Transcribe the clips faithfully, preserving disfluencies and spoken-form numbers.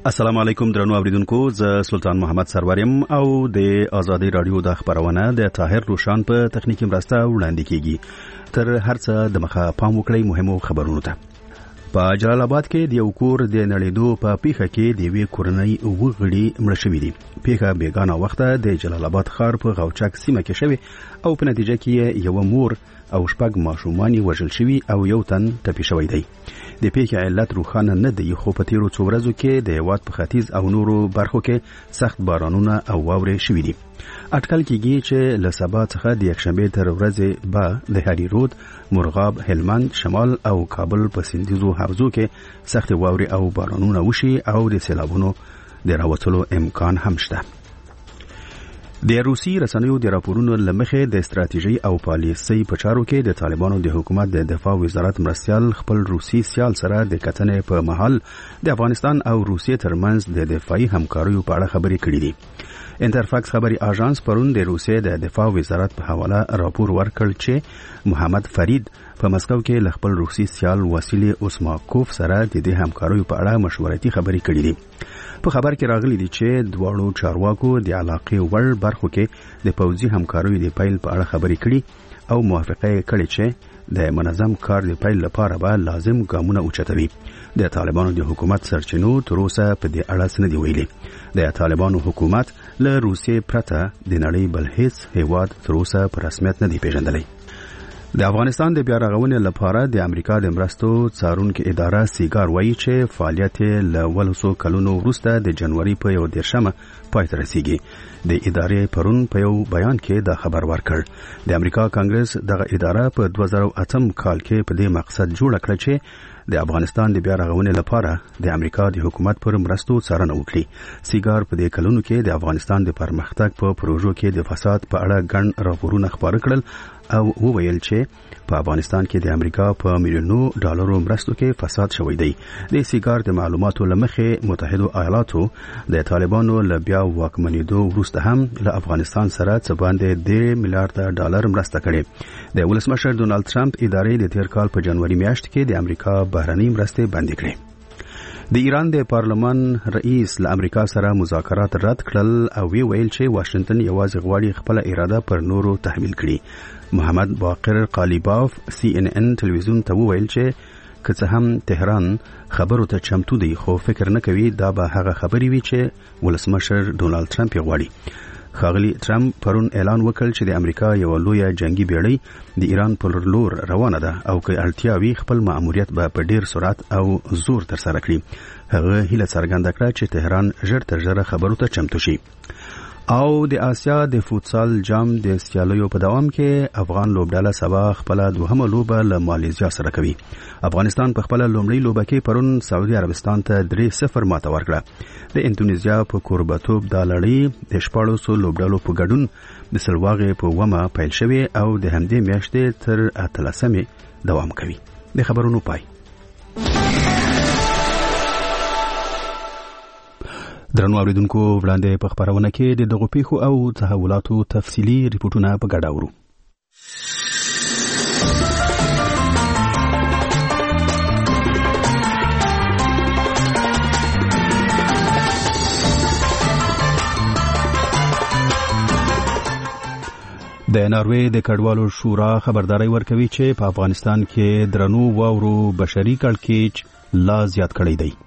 السلام علیکم درنو اوریدونکو، زه سلطان محمد سروریم او د آزادی رادیو د خبرونه د طاهر روشان په تخنیکی مرسته وړاندې کیږي. تر هرڅه د مخه پام وکړئ مهمو خبرونو ته. په جلال آباد کې د یو کور د نړیدو په پیښه کې د وی کورنۍ وګړي مړ شوي دي. پیښه بیګانه وخته د جلال آباد ښار په غوچک سیمه کې شوی او په نتیجه کې یو مور او شپږ ماشومان وژل شوي او یو تن ټپي شوی دی. د پیښې علت روښانه نه دی، خو په تیرو څو ورځو کې د هیواد په ختیځ او نورو برخو کې سخت بارانونه او واورې شوي دي. اټکل کېږي چې له سبا څخه د یکشنبې تر ورځې به د هری رود، مرغاب، هلمند، شمال او کابل په سیندیزو حوزو کې سخت واورې او بارانونه وشي او د سیلابونو د راوتلو امکان هم شته. د روسي رسنیو د راپورونو لمخې د استراتیژي او پالیسي په چارو کې د طالبانو د حکومت د دفاع وزارت مرستيال خپل روسي سیال سره د کتنې په محل د افغانستان او روسیې ترمنځ د دفاعي همکاریو په اړه خبرې کړې دي. انټرفاکس خبري اژانس پرون د روسیې د دفاع وزارت په حواله راپور ورکړ چې محمد فرید په مسکو کې ل خپل روسي سیال واسیلی اوسماکوف سره د دې همکاریو په اړه مشورتي خبرې کړې دي. په خبر کې راغلي دي چې دواړو چارواکو د علاقې وړ برخو کې د پوځي همکاریو د پیل په اړه خبرې کړې او موافقه کړې چې د منظم کار د پیل لپاره به لازم ګامونه اوچتوي. د طالبانو د حکومت سرچینو تر اوسه په دې اړه څه نه دي ویلي. د طالبانو حکومت له روسیې پرته د نړۍ بل هیڅ هیواد تر اوسه په رسمیت نه دی پیژندلی. د افغانستان د بیا رغونې لپاره د امریکا د مرستو څارونکو اداره سیګار وایي چې فعالیت له ولسو کلونو وروسته د جنوري په یو دیرشمه پای ته رسیږي. د ادارې پرون په یو بیان کې دا خبر ورکړ. د امریکا کانګرس دغه اداره په دوه زره اتم کال کې په دې مقصد جوړ کړ چې د افغانستان د بیا رغونې لپاره د امریکا د حکومت پر مرستو څارنه وکړي. سیګار په دې کلونو کې د افغانستان د پرمختګ په پروژو کې د فساد په اړه ګڼ راپورونه خپاره کړل او وویل چې په افغانستان کې د امریکا په میلیونو ډالرو مرستو کې فساد شوی دی. د سیګار د معلوماتو لمخې متحده ایالاتو د طالبانو له بیا واکمنېدو وروسته هم له افغانستان سره څه باندې د میلیارډ ډالر مرسته کړې. د ولسمشر ډونالد ټرمپ ادارې د تیر کال په جنوري میاشت کې د امریکا بهرنۍ مرستې بندي کړې. د ایران د پارلمان رئیس له امریکا سره مذاکرات رد کړل او وی ویل چې واشنگټن یوازې غواړي خپل اراده پر نورو تحمیل کړي. محمد باقر قالیباف سی ان ان ټلویزیون ته ویل چې که څه هم تهران خبرو ته چمتو دی، خو فکر نه کوي دا به هغه خبرې وي چې ولسمشر ډونالد ټرمپ یې غواړي. ښاغلي ټرمپ پرون اعلان وکړ چې د امریکا یو لویه جنگي بیړۍ د ایران پر لور روانه ده او که اړتیا وي خپل مأموریت به په ډیر سرعت او زور ترسره کړي. هغه هیله څرګنده کړه چې تهران ژر تر ژره خبرو ته چمتو شي. او د آسیا د فوتسال جام د سیالیو په دوام کې افغان لوبډله سبا خپل دوهمه لوبه له مالیزیا سره کوي. افغانستان په خپل لومړی لوبه کې پرون سعودي عربستان ته درې صفر ماته ورکړه. د اندونیزیا په کوربتوب د لړۍ د شپاړسو لوبډلو په ګډون د سلواغې په ومه پیل شوی او د همدې میاشتې تر اتلسمې دوام کوي. د خبرونو پای. درنو اوریدونکو، وړاندې په خبرونه کې د دغو پیښو او تحولاتو تفصیلي ریپورتونه په ګډه اورو. د ناروې د کډوالو شورا خبرداري ورکوي چې په افغانستان کې درنو واورو بشري کړکېچ لا زیات کړی دی.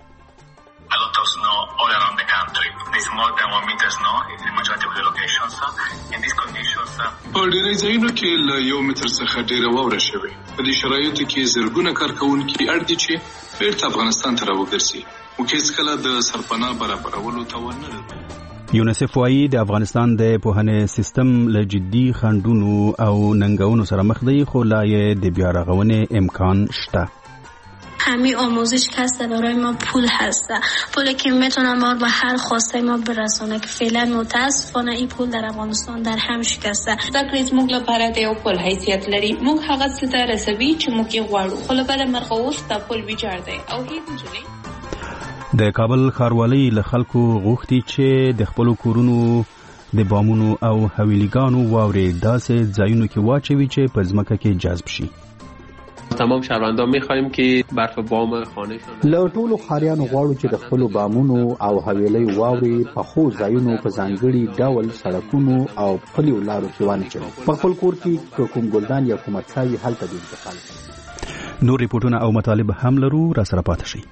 په ډېرې ځایونو کې له یو متر څخه ډېره واوره شوې. په دې شرایطو کې زرګونه کارکوونکي اړ دي چې بیرته افغانستان ته راوګرځي او هېڅکله د سرپناه برابرولو توان نه لري. یونیسف وايي د افغانستان د پوهنې سیستم له جدي خنډونو او ننګونو سره مخ دی، خو لا یې د بیا رغونې امکان شته. همین آموزش که هست برای ما پول هست، پولی که میتونه ما به هر خواسته ما برسونه که فعلا متاسفانه این پول در افغانستان در هم شکسته. زکرې زموږ لپاره د یو پول حیثیت لري. موږ هغه څه ته رسوي چې موږ یې غواړو، خو له بله مرغه اوس دا پول ویجاړ دی او هیڅ نجلۍ. د کابل ښاروالۍ له خلکو غوښتي چې د خپلو کورونو د بامونو او حویلیګانو واورې داسې ځایونو کې واچوي چې په ځمکه کې جذب شي. تمام شهروندان می‌خوایم که برف بام خانه‌شان له ټولو خاریانو غواړو چې د خپل بامونو او حویلۍ واوري په خو ځایونو په ځانګړي ډول سړکونو او پلیو لارو کې وانچوي. په خپل کور کې کوم ګلدان یا کومه ځای هلته د انتقال. نور ریپورتونه او مطالب هم لرو، را سره پاتې شئ.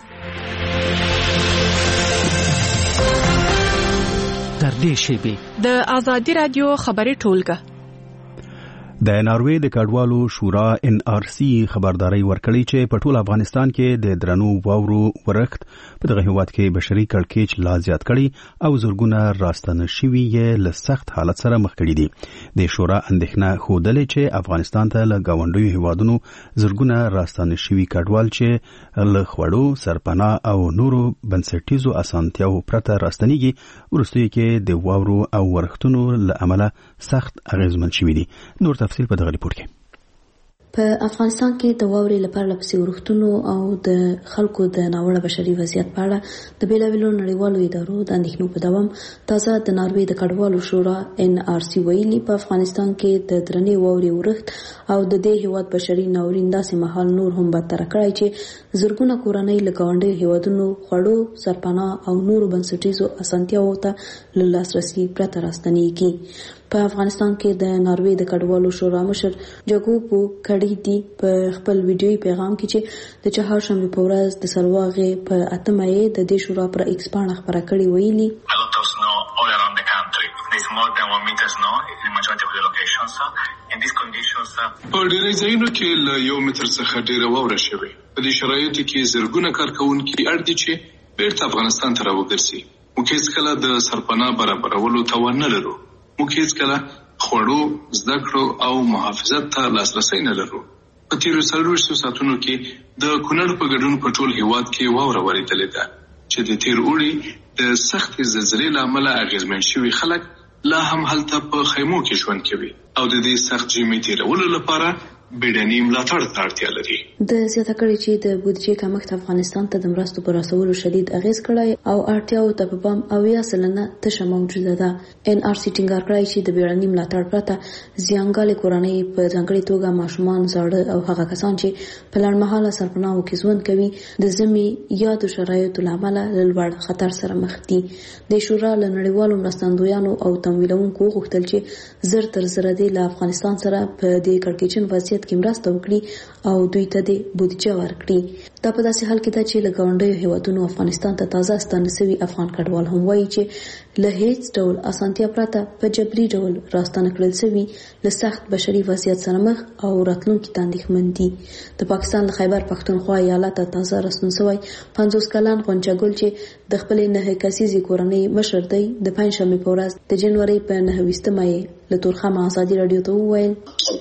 تر دې شیبې د آزادي رادیو خبري ټولګه د ناروې د کډوالو شورا ان آر سی خبرداري ورکړي چې په ټول افغانستان کې د درنو واورو ورښت په دغه هیواد کې بشري کړکېچ لا زیات کړي او زورګونه راستنه شوي یې له سخت حالت سره مخ کړي دي. د شورا اندېښنه ښودلې چې افغانستان ته له ګاونډیو هیوادونو زورګونه راستنه شوي کډوال چې له خوړو سرپناه او نورو بنسټیزو اسانتیاو پرته راستنيږي ورسته کې د واورو او ورښتونو له امله سخت اغیزمن شوي دي. نور تفصیل په دغه ریپورت کې. په افغانستان کې د واورې لپاره لپسې ورښتونو او د خلکو د ناوړه بشري وضعیت په اړه د بیلابیلو نړیوالو ادارو د اندېښنو په دوام تازه د ناروې د کډوالو شورا ان آر سی ویلي په افغانستان کې د درنې واورې ورښت او د دې هیواد بشري ناورین داسې مهال نور هم بدتر کړی چې زرګونه کورنۍ له ګاونډیو هیوادونو خوړو سرپناه او نورو بنسټیزو اسانتیاوو ته له لاسرسي پرته راستنېږي. په افغانستان کې د ناروې د کډوالو شورا مشر جاکوبو کړي دي په خپل ویډیوي پیغام کې چې د چهارشنبه په ورځ د سلواغې په اتمه یې د دې شورا پر ایکس باندې خبره کړې ویلي په ډېرې ځایونو کې له یو متر څخه ډېره واوره شوې. په دې شرایطو کې زرګونه کارکونکي اړ دي چې بیرته افغانستان ته راوګرځي. موږ هیڅکله د سرپناه برابرولو توان نه لرو. موږ هیڅکله خوړو، زده کړو او محافظت ته لاسرسی نه لرو. په تیرو څلوېښتو ساعتونو کې د کونړ په ګډون په ټول هیواد کې واوره ورېدلې ده چې د تیر اوړي د سختې زلزلې له امله اغېزمن شوي خلک لا هم هلته په خیمو کې ژوند کوي او د دې سخت ژمي تیرولو لپاره بیړني ملاتړ ته اړتیا لري. د زیاته کړي چې د بودیجې کمښت افغانستان ته د مرستو پر رسولو شدید اغیز کړی او اړتیاو ته په پام اویا سلنه تشه موجوده ده. ان آر سی ټینګار کړی چې د بیړني ملاتړ پرته زیانګالې کورنۍ په ځانګړي توګه ماشومان، زاړه او هغه کسان چې په لړمحاله سرپناهو کې ژوند کوي د ژمي یادو شرایطو له امله له لوړ خطر سره مخ دي. د شورا له نړیوالو مرستندویانو او تمویلونکو غوښتل چې زر تر زره دې له افغانستان سره په دې کړکېچن وضعیت کې مرسته وکړي او دوی ته د بودیجه ورکړي. دا په داسې حال کې ده چې له ګاونډیو هیوادونو افغانستان ته تازه ستانه شوي افغان کډوال هم وایي چې له هیڅ ډول اسانتیا پرته په جبري ډول راستانه کړل شوي له سخت بشري وضعیت سره مخ او راتلونکي ته اندېښمن دي. د پاکستان له خیبر پښتونخوا ایالت ته تازه راستون شوی پنځوس کلن غونچه ګل چې د خپلې نهه کسیزې کورنۍ مشر دی د پنجشنبې په ورځ د جنوري په نهه ویشتمه یې له تورخم آزادي رادیو ته وویل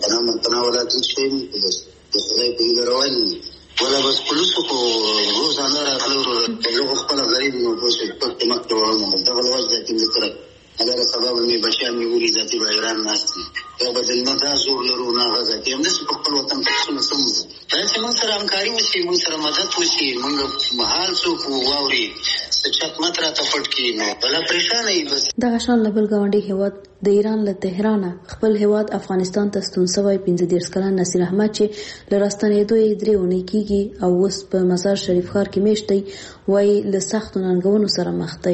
ولا بس پولیسو کو روزانه راغلو دغه خپل غریب نو په پټ مکتب ورنه دغه وځي چې مستر هغه سبب مې بشام نیولې ذاتي ایران ناشتي یو بدل نه دا زور لرو نه غزا کې هم د خپل وطن څخه سم دا چې موږ سره همکاري وشي موږ سره مدد وشي موږ محال څوک واوري چې ماتره ته پټ کې نو بل پریشانه ای بس دا شان لبل گاونډي هیواد د ایران له تهران خپل هیواد افغانستان ته ستون شوی پنځه دېرش کلن نصیر احمد چې لراستنېدو یې درې اونۍ کېږي او اوس په مزار شریف ښار کې میشت دی وایي له سختو ننګونو سره مخ دی.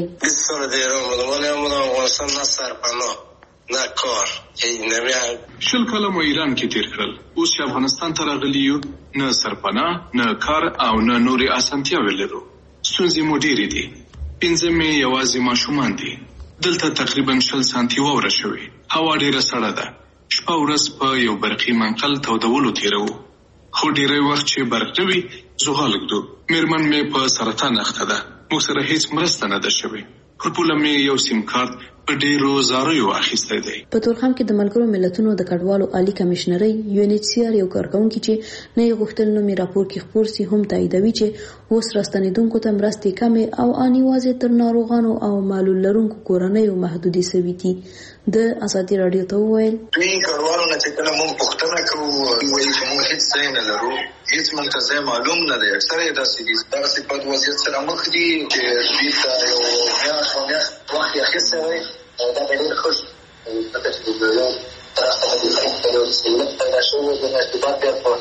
شل کاله مو ایران کې تیر کړل، اوس چې افغانستان ته راغلي یو نه سرپناه نه کار او نه نورې اسانتیاوې لرو. ستونزې مو ډېرې دي. پنځه مې یوازې ماشومان دي. دلته تقریبا شل سانتي واوره شوې. هوا ډېره سړه ده. شپه ورځ په یو برقي منقل تودولو تېروو. خو ډېری وخت چې برق نه وي زغال ږدو. مېرمن مې په سرطان اخته ده. موږ سره هیڅ مرسته نه ده شوې. پر پوله مې یو سیم کارت په ډېرو زاریو اخیستی دی. په تورخم کې د ملګرو ملتونو د کډوالو عالی کمشنرۍ یو ان ایچ سی آر یو کارکونکي چې نه یې غوښتل نومې راپور کې خپور سي هم تاییدوي چې اوس راستنېدونکو ته مرستې کمې او ان یوازې تر ناروغانو او معلول لرونکو کورنیو محدودې شوي دي. د ازادي رادیو ته وویل دوی کډوالو نه چې کله موږ پوښتنه کوو وایي چې موږ هیڅ ځای نه لرو، هیڅ منته ځای معلوم نه دی. اکثره یې داسې دي داسې په وضعیت سره مخ دي چې دوی ته یو میاشت او میاشت وخت یې اخیستی وی او دا به ډېر ښه شي ځکه چې د یو طرف څخه د خلکو ته یو سهولت پیدا شوی د ارتباط بیا په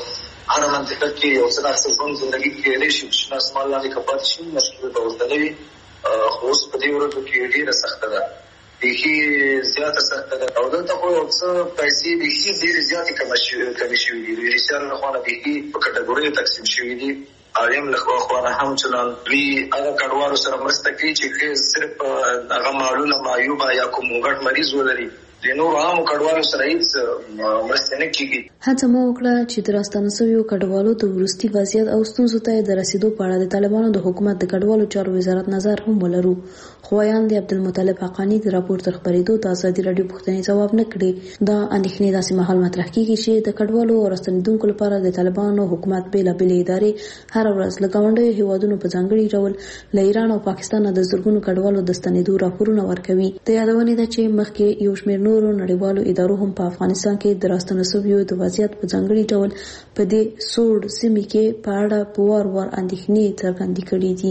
هر منطقه کې یو څه اکثر ژوند زندگی کې لري چې ناسمال لاندې کپات شي مشکل به ورته وي خو اوس په دې ورځو کې ډیره سخته ده بیخي زیاته سخته ده او دلته خو یو څه پیسې بیخي ډېرې زیاتې کمې شوي دي د ریسیار له خوا نه بیخي په کټګوریو تقسیم شوي دي عالم له خوا نه هم چلان دوی هغه کډوالو سره مرسته کوي چې صرف هغه معلوله معیوبه یا کوم غټ مریض ولري د نور عامو کډوالو سره هیڅ مرسته نه کیږي. هڅه مو وکړه چې د راستنه شویو کډوالو د وروستي وضعیت او ستونزو ته د رسیدو په اړه د طالبانو د حکومت د کډوالو چارو وزارت نظر هم ولرو. خو ویاند عبدالمطلب حقانی د راپور تر خبرېدو د ازادي راډیو پوښتنې ځواب نه کړي. دا اندېښنې داسې مهال مطرح کیږي چې د کډوالو او راستنېدونکو لپاره د طالبانو حکومت بېلابېلې ادارې هر ورځ له ګاونډیو هیوادونو په ځانګړي ډول له ایران او پاکستان د زرګونو کډوالو د ستنېدو راپورونه ورکوي. د یادونې ده چې مخکې یو شمېر نورو نړیوالو ادارو هم په افغانستان کې د راستنه شویو د وضعیت په ځانګړي ډول په دې سوړ سیمې کې په اړه په وار وار اندېښنې څرګندې کړې دي.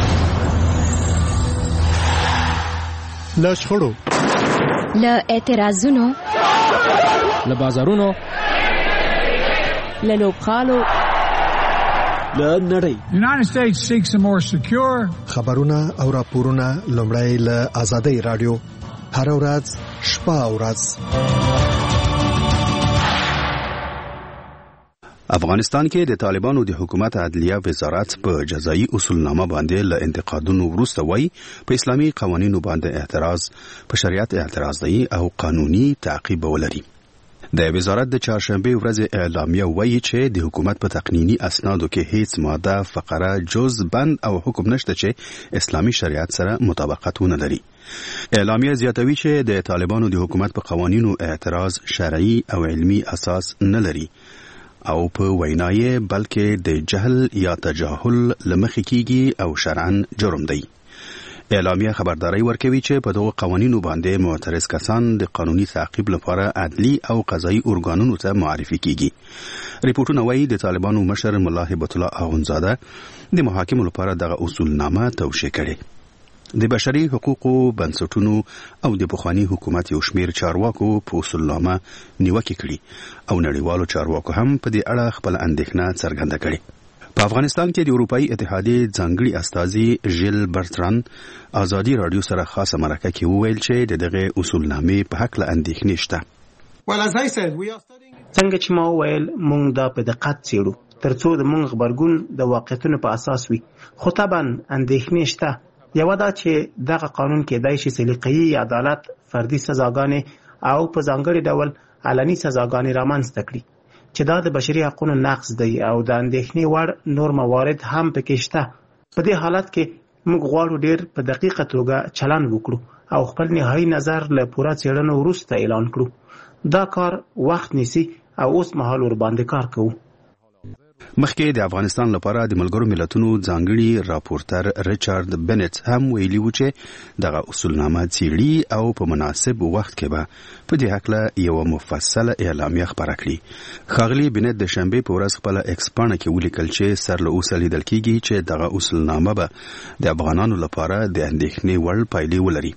له شخړو، له اعتراضونو، له بازارونو، له لوبغالو، له نړۍ United States seeks a more secure خبرونه او راپورونه لومړی له آزادۍ رادیو هر ورځ شپه او ورځ. افغانستان کې د طالبانو د حکومت عدلیه وزارت په جزایي اصولنامه باندې له انتقادونو وروسته وایي په اسلامي قوانینو باندې اعتراض په شریعت اعتراض دی او قانوني تعقیب ولري. د وزارت د چهارشنبه ورځ اعلامیه وایي چې د حکومت په تقنینی اسنادو کې هیڅ ماده، فقره، جز، بند او حکم نشته چې اسلامي شریعت سره مطابقت ونه لري. اعلامیه زیاتوي چې د طالبانو د حکومت په قوانینو اعتراض شرعي او علمي اساس نه لري او په وینایې بلکې د جهل یا تجاهل لمخې کیږي او شرعاً جرم دی. اعلامیه خبرداري ورکوي چې په دغه قوانینو باندې معترض کسان د قانوني تعقیب لپاره عدلي او قضایي ارګانونو ته معرفي کیږي. ریپورتونه وایي د طالبانو مشر ملا هبت الله اخونزاده د محاکمو لپاره دغه اصولنامه توشیح کړي. د بشري حقوقو بنسټونو او د پخوانی حکومت یو شمیر چارواکو په اصولنامه نیوکه کړي او نړیوالو چارواکو هم په دې اړه خپل اندېښنه څرګنده کړې. په افغانستان کې د اروپאי اتحادیې ځانګړي استازي ژیل برتران آزادي رادیو سره خاصه مرکه کې وویل چې دغه اصولنامې په حق له اندېښنې شته. څنګه چې ما وویل موږ دا په دقت څېړو ترڅو د موږ غبرګون د واقعیتونو په اساس وي، خو طبعا اندېښنې شته. یو دا چې دغه قانون کېدای شي سلیقه‌يي عدالت، فردي سزاګانې او په ځانګړي ډول علني سزاګانې رامنځته کړي چې دا د بشري حقوقو نقض دی او د اندېښنې وړ نور موارد هم پکې شته. په دې حالت کې موږ غواړو ډېر په دقیقه توګه چلند وکړو او خپل نهایي نظر له پوره څېړنو وروسته اعلان کړو. دا کار وخت نیسي او اوس مهال ور باندې کار کوو. مخکې د افغانستان لپاره د ملګرو ملتونو ځانګړي راپورټر ریچارډ بنت هم ویلي و چې دغه اصولنامه څېړي او په مناسب وخت کې به په دې هکله یو مفصله اعلامیه خپره کړي. ښاغلي بنت د شنبې په ورځ خپله ایکس پاڼه کې ولیکل چې سر له اوسه لیدل کېږي چې دغه اصولنامه به د افغانانو لپاره د اندېښنې وړ پایلې ولري.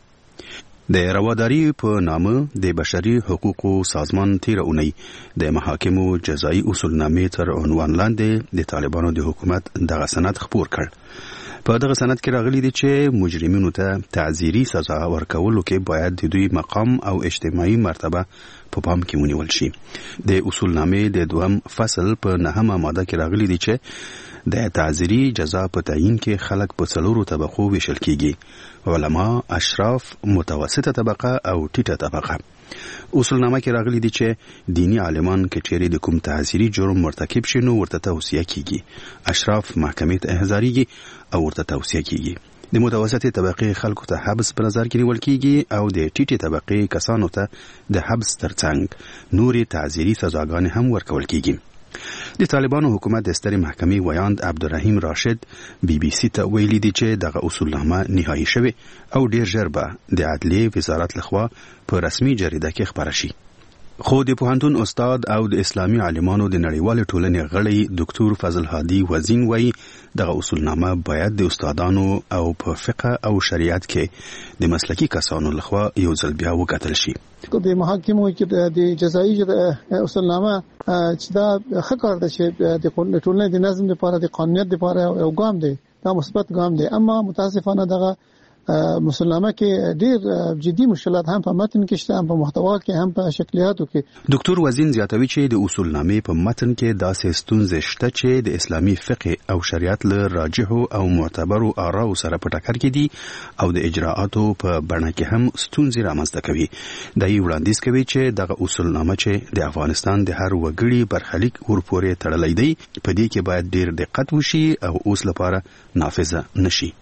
د رواداري په نامه د بشري حقوقو سازمان تیر اونۍ د محاکمو جزایي اصولنامې تر عنوان لاندې د طالبانو د حکومت دغه سند خپور کړ. په دغه سند کې راغلي دي چې مجرمینو ته تعزیري سزا ورکولو کې باید د دوی مقام او اجتماعي مرتبه په پام کې ونیول شي. د اصولنامې د دوهم فصل په نهمه ماده کې راغلي دي چې د تعزیري جزا په تعیین کې خلک په څلورو طبقو ویشل کیږي: علما، اشراف، متوسطه طبقه او ټیټه طبقه. اصولنامه کې راغلي دي چې دینی عالمان کې چیرې د کوم تعزیري جرم مرتکب شي نو ورته توصیه کیږي. اشراف محکمې ته احضاریږي او ورته توصیه کیږي. د متوسطه طبقه خلکو ته حبس په نظر کې نیول کیږي او د ټیټه طبقه کسانو ته د حبس ترڅنګ نوري تعزیري سزاګانې هم ورکول کیږي. د طالبانو حکومت د سترې محکمې ویاند عبدالرحیم راشد بی بی سی ته ویلي دي چې دغه اصولنامه نهایي شوی او ډیر ژر به د عدلیې وزارت لخوا په رسمي جریده کې خپاره شي. خو د پوهنتون استاد او د اسلامي عالمانو د نړیوال ټولنې غړی ډاکټر فضل هادي وزین وایي دغه اصولنامه باید د استادانو او په فقه او شریعت کې د مسلکی کسانو لخوا یو ځل بیا وکتل شي. د محاکمو کې د جزایي اصولنامه چې دا ښه کار دی چې د ټولنې د نظم لپاره د قانونیت لپاره یو ګام دی، دا مثبت ګام دی. اما متاسفانه دغه مسلمه کې ډیر جدي مشکلات هم په متن کې شته، هم په محتوا کې، هم په شکلیاتو کې. ډاکټر وزین زیاتوي چې د اصولنامې په متن کې داسې ستونزې شته چې د اسلامي فقه او شریعت له راجحو او معتبرو آراو سره په ټکر کې دي او د اجراءاتو په بڼه کې هم ستونزې رامنځته کوي. دا یې وړاندیز کوي چې دغه اصولنامه چې د افغانستان د هر وګړي برخلیک ورپورې تړلی دی، په دې کې باید ډیر دقت وشي او اوس لپاره نافذه نشي.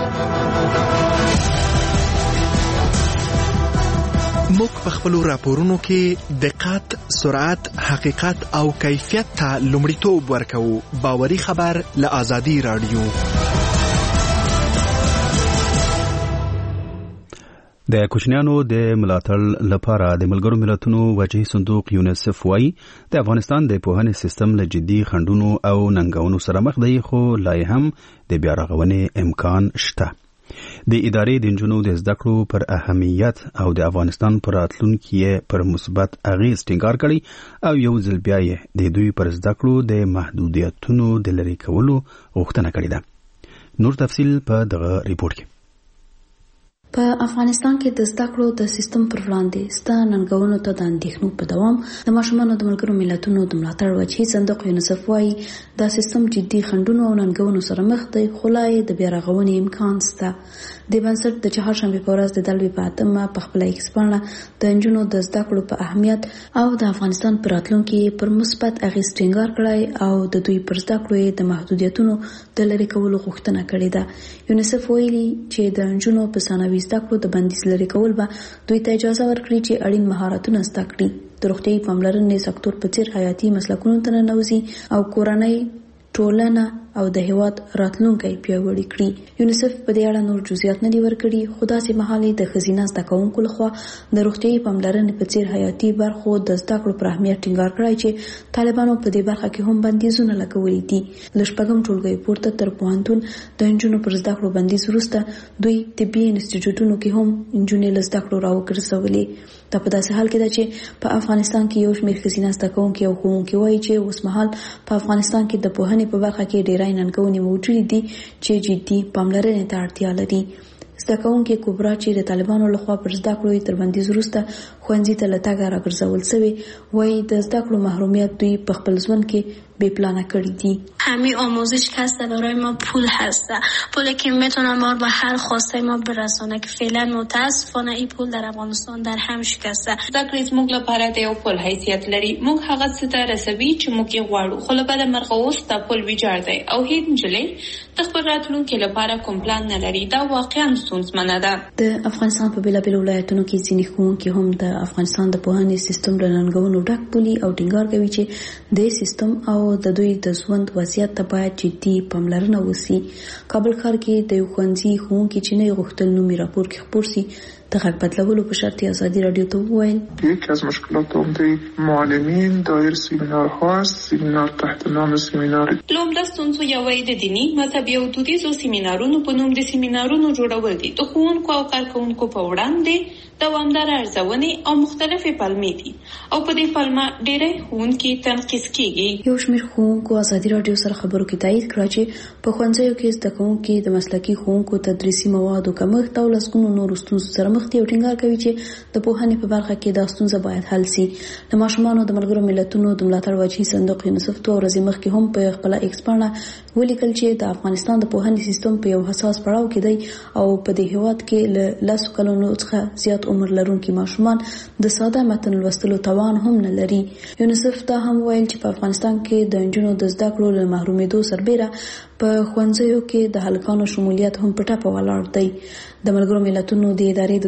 موږ په خپل راپورونو کې دقت، سرعت، حقیقت او کیفیت ته لومړیتوب ورکوو. باوري خبر له آزادي رادیو. د کوچنیانو د ملاتړ لپاره د ملګرو ملتونو وجهي صندوق یونیسف وايي د افغانستان د پوهنې سیستم له جدي خنډونو او ننګونو سره مخ دی، خو لا هم د بیا رغونې امکان شته. د ادارې د نجونو د زده کړو پر اهمیت او د افغانستان پر راتلونکي پر مثبت اغیز ټینګار کړي او یو ځل بیا یې د دوی پر زده کړو د محدودیتونو د لرې کولو غوښتنه کړې ده. نور تفصیل په دغه ریپورت کې. په افغانستان کې د زده کړو د سیستم پر وړاندې ستا ننګونو ته د اندېښنو په دوام د ماشومانو د ملګرو ملتونو د ملاتړ وجهي صندوق یونیسف وايي دا سیستم جدي خنډونو او ننګونو سره مخ دی، خو لا یې د بیا رغونې امکان شته. د بنسټ د چهارشنبې په ورځ د دلوي په اتمه په خپله ایکس پاڼه د نجونو د زده کړو په اهمیت او د افغانستان پر راتلونکي پر مثبت اغیز ټینګار کړی او د دوی پر زده کړو د محدودیتونو د لرې کولو غوښتنه کړې ده. یونیسف ویلي چې د نجونو په ثانوي زده کړو د بندیز لرې کول به دوی ته اجازه ورکړي چې اړین مهارتونه زده کړي، د روغتیايي پاملرنې سکتور په څیر حیاتي مسلکونو ته ننوځي او کورنۍ، ټولنه او د هیواد راتلونکی پیاوړی کړي. یونیسف په دې اړه نور جزئیات نه دي ورکړي، خو داسې مهال د ښځینه زده کوونکو لخوا د روغتیايي پاملرنې په څیر حیاتي برخو د زده کړو پر اهمیت ټینګار کړی چې طالبانو په دې برخه کې هم بندیزونه لګولي دي. له شپږم ټولګي پورته تر پوهنتون د نجونو پر زده کړو بندیز وروسته دوی طبي انسټیټیوټونو کې هم نجونې له زده کړو راوګرځولې. دا په داسې حال کې ده چې په افغانستان کې یو شمېر ښځینه زده کوونکي او ښوونکي وایي چې اوس مهال په افغانستان کې د پوهنې په برخه کې ډېرای ننګونې موجودې دي چې جدي پاملرنې ته اړتیا لري. زده کوونکي کبرا چې د طالبانو لخوا پر زده کړو تر بندیز وروسته ښوونځي ته له تګه راګرځول شوي، وایي د زده کړو محرومیت دوی په خپل ژوند کې بی پلانه کړی دي. همه آموزش که هست برای ما پول هسته، پولی که میتونه ما به هر خواسته ما برسونه که فعلا متاسفانه این پول در افغانستان در هم شکسته. زده کړې زموږ لپاره د یو پول حیثیت لري، موږ هغه څه ته رسوي چې موږ یې غواړو، خو له بده مرغه اوس دا پول ویجاړ دی او هیڅ نجلۍ د خپل راتلونکي لپاره کوم پلان نه لري. دا واقعا ستونزمنه ده. د افغانستان په بېلابېلو ولایتونو کې ځینې ښوونکي هم د افغانستان د پوهنې سیستم له ننګونو ډک بولي او ټینګار کوي چې د سیستم او د دوی د ژوند وضعیت ته باید جدي پاملرنه وشي. کابل ښار کې د یو ښوونځي ښوونکي چې نه یې غوښتل نوم یې راپور کې خپور شي د غږ بدلولو په شرط آزادی رادیو ته وویل یکی از مشکلات عمده معلمین دایر سیمینارها است. سیمینار تحت نام سیمینار لومړی ستونزه یوه د دیني مذهبي او دودیزو سیمینارونو په نوم د سیمینارونو جوړول دي. د ښوونکو او کارکوونکو په وړاندې دوامدار ارزونې او مختلفې پلمې دي او په دې پلمه ډېری ښوونکي تنقیس کېږي. یو شمېر ښوونکو ازادي راډیو سره خبرو کې تایید کړه چې په ښوونځیو کې زده کوونکي د مسلکي ښوونکو تدریسي موادو کمښت او لسګونو نورو ستونزو سره مخ دي او ټینګار کوي چې د پوهنې په برخه کې دا ستونزه باید حل شي. د ماشومانو د ملګرو ملتونو د ملاتړ وجهي صندوق یونیسف دوه ورځې مخکې هم په خپله ایکس پاڼه ولیکل چې د افغانستان د پوهنې سیستم په یو حساس پړاو کې دی او په دې هېواد کې له لسو کلونو څخه زیات عمر لرونکي ماشومان د ساده متن لوستلو توان هم نه لري. یونیسف دا هم ویل چې په افغانستان کې د نجونو د زده کړو له محرومېدو سربېره په ښوونځیو کې د هلکانو شمولیت هم په ټپه ولاړ دی. د ملګرو ملتونو د ادارې د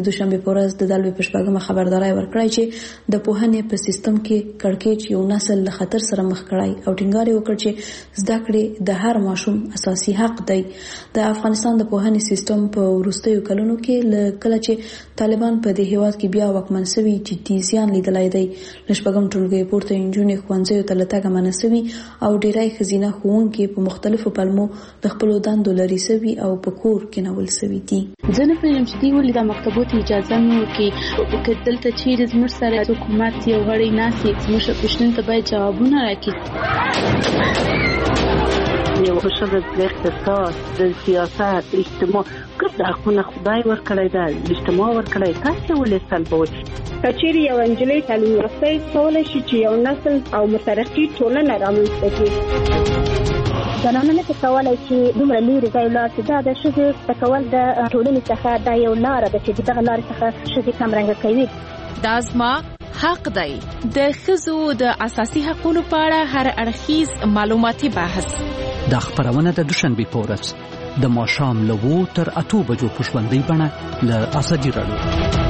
د دوشنبه په ورځ د دلوي په شپږمه خبرداري ورکړی چې د پوهنې په سیستم کې کړکېچ یو نسل له خطر سره مخ کړای او ټینګار وکړ چې زده کړې د هر ماشوم اساسي حق دی. د افغانستان د پوهنې سیستم په وروستیو کلونو کې کله چې طالبان په دې هیواد کې بیا واکمن شوي جدي زیان لیدلای دی. لشپږم ټولګي پورته انجونې ښوونځیو ته لټګه منسوي او ډیری خزینه ښوونکي په مختلفو پلمو د خپل دندو لري سوي او په کور کې نول سوي دي. زه نه پوهیږم چې دوی ولې د مکتبو ته اجازه نه ورکوي. که دلته چیرې زموږ سره حکومت یو غړی ناسي زموږ پوښتنو ته باید جوابونه راکړي. یو ښه د اقتصاد د سیاست اجتماع ګرد حقونه خدای ورکړی ده اجتماع ورکړی تاسې ولې سلبوي. که چیرې یو نجلۍ تعلیم یافته کولی شي چې یو نسل او مترقي ټولنه رامنځته کړي. زنانه نه کولی چې دومره لرې ځای ولاړ شي. دا د ښځې زده کول د ټولنې څخه دا یو لاره ده چې دغه لارې څخه ښځې کمرنګه کوي. دا زما حق دی. د ښځو د اساسي حقوقو په اړه هر اړخیز معلوماتي بحث. دا خبرونه د دوشنبه په ورځ د ماښام له اوو تر اتو بجو په ژوندۍ بڼه له ازادي راډیو.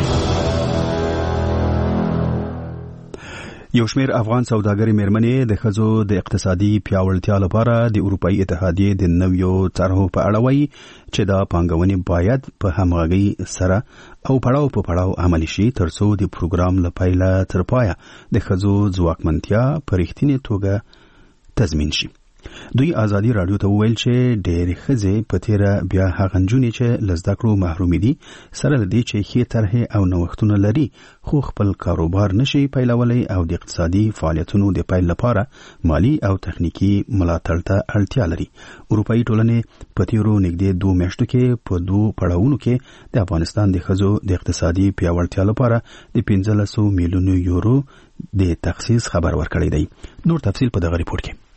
یو شمېر افغان سوداګري مېرمنې د ښځو د اقتصادي پیاوړتیا لپاره د اروپایي اتحادیې د نویو طرحو په اړه وایي چې دا پانګونې باید په همغږۍ سره او پړاو په پړاو عملي شي ترڅو د پروګرام له پیله تر پایه د ښځو ځواکمنتیا په رښتینې توګه تضمین شي. دوی ازادي رادیو ته وویل چې ډېرې ښځې په تیره بیا هغه نجونې چې له زده کړو محرومې دي سره له دې چې ښې طرحې او نوښتونه لري خو خپل کاروبار نشي پیلولی او د اقتصادي فعالیتونو د پیل لپاره مالی او تخنیکی ملاتړ ته اړتیا لري. اروپایي ټولنې په تیرو نږدې دوه میاشتو کې په دوه پړاوونو کې د افغانستان د ښځو د اقتصادي پیاوړتیا لپاره د پنځلسو میلیونو یورو د تخصیص خبر ورکړی دی. نور تفصیل په دغه ریپورت کې.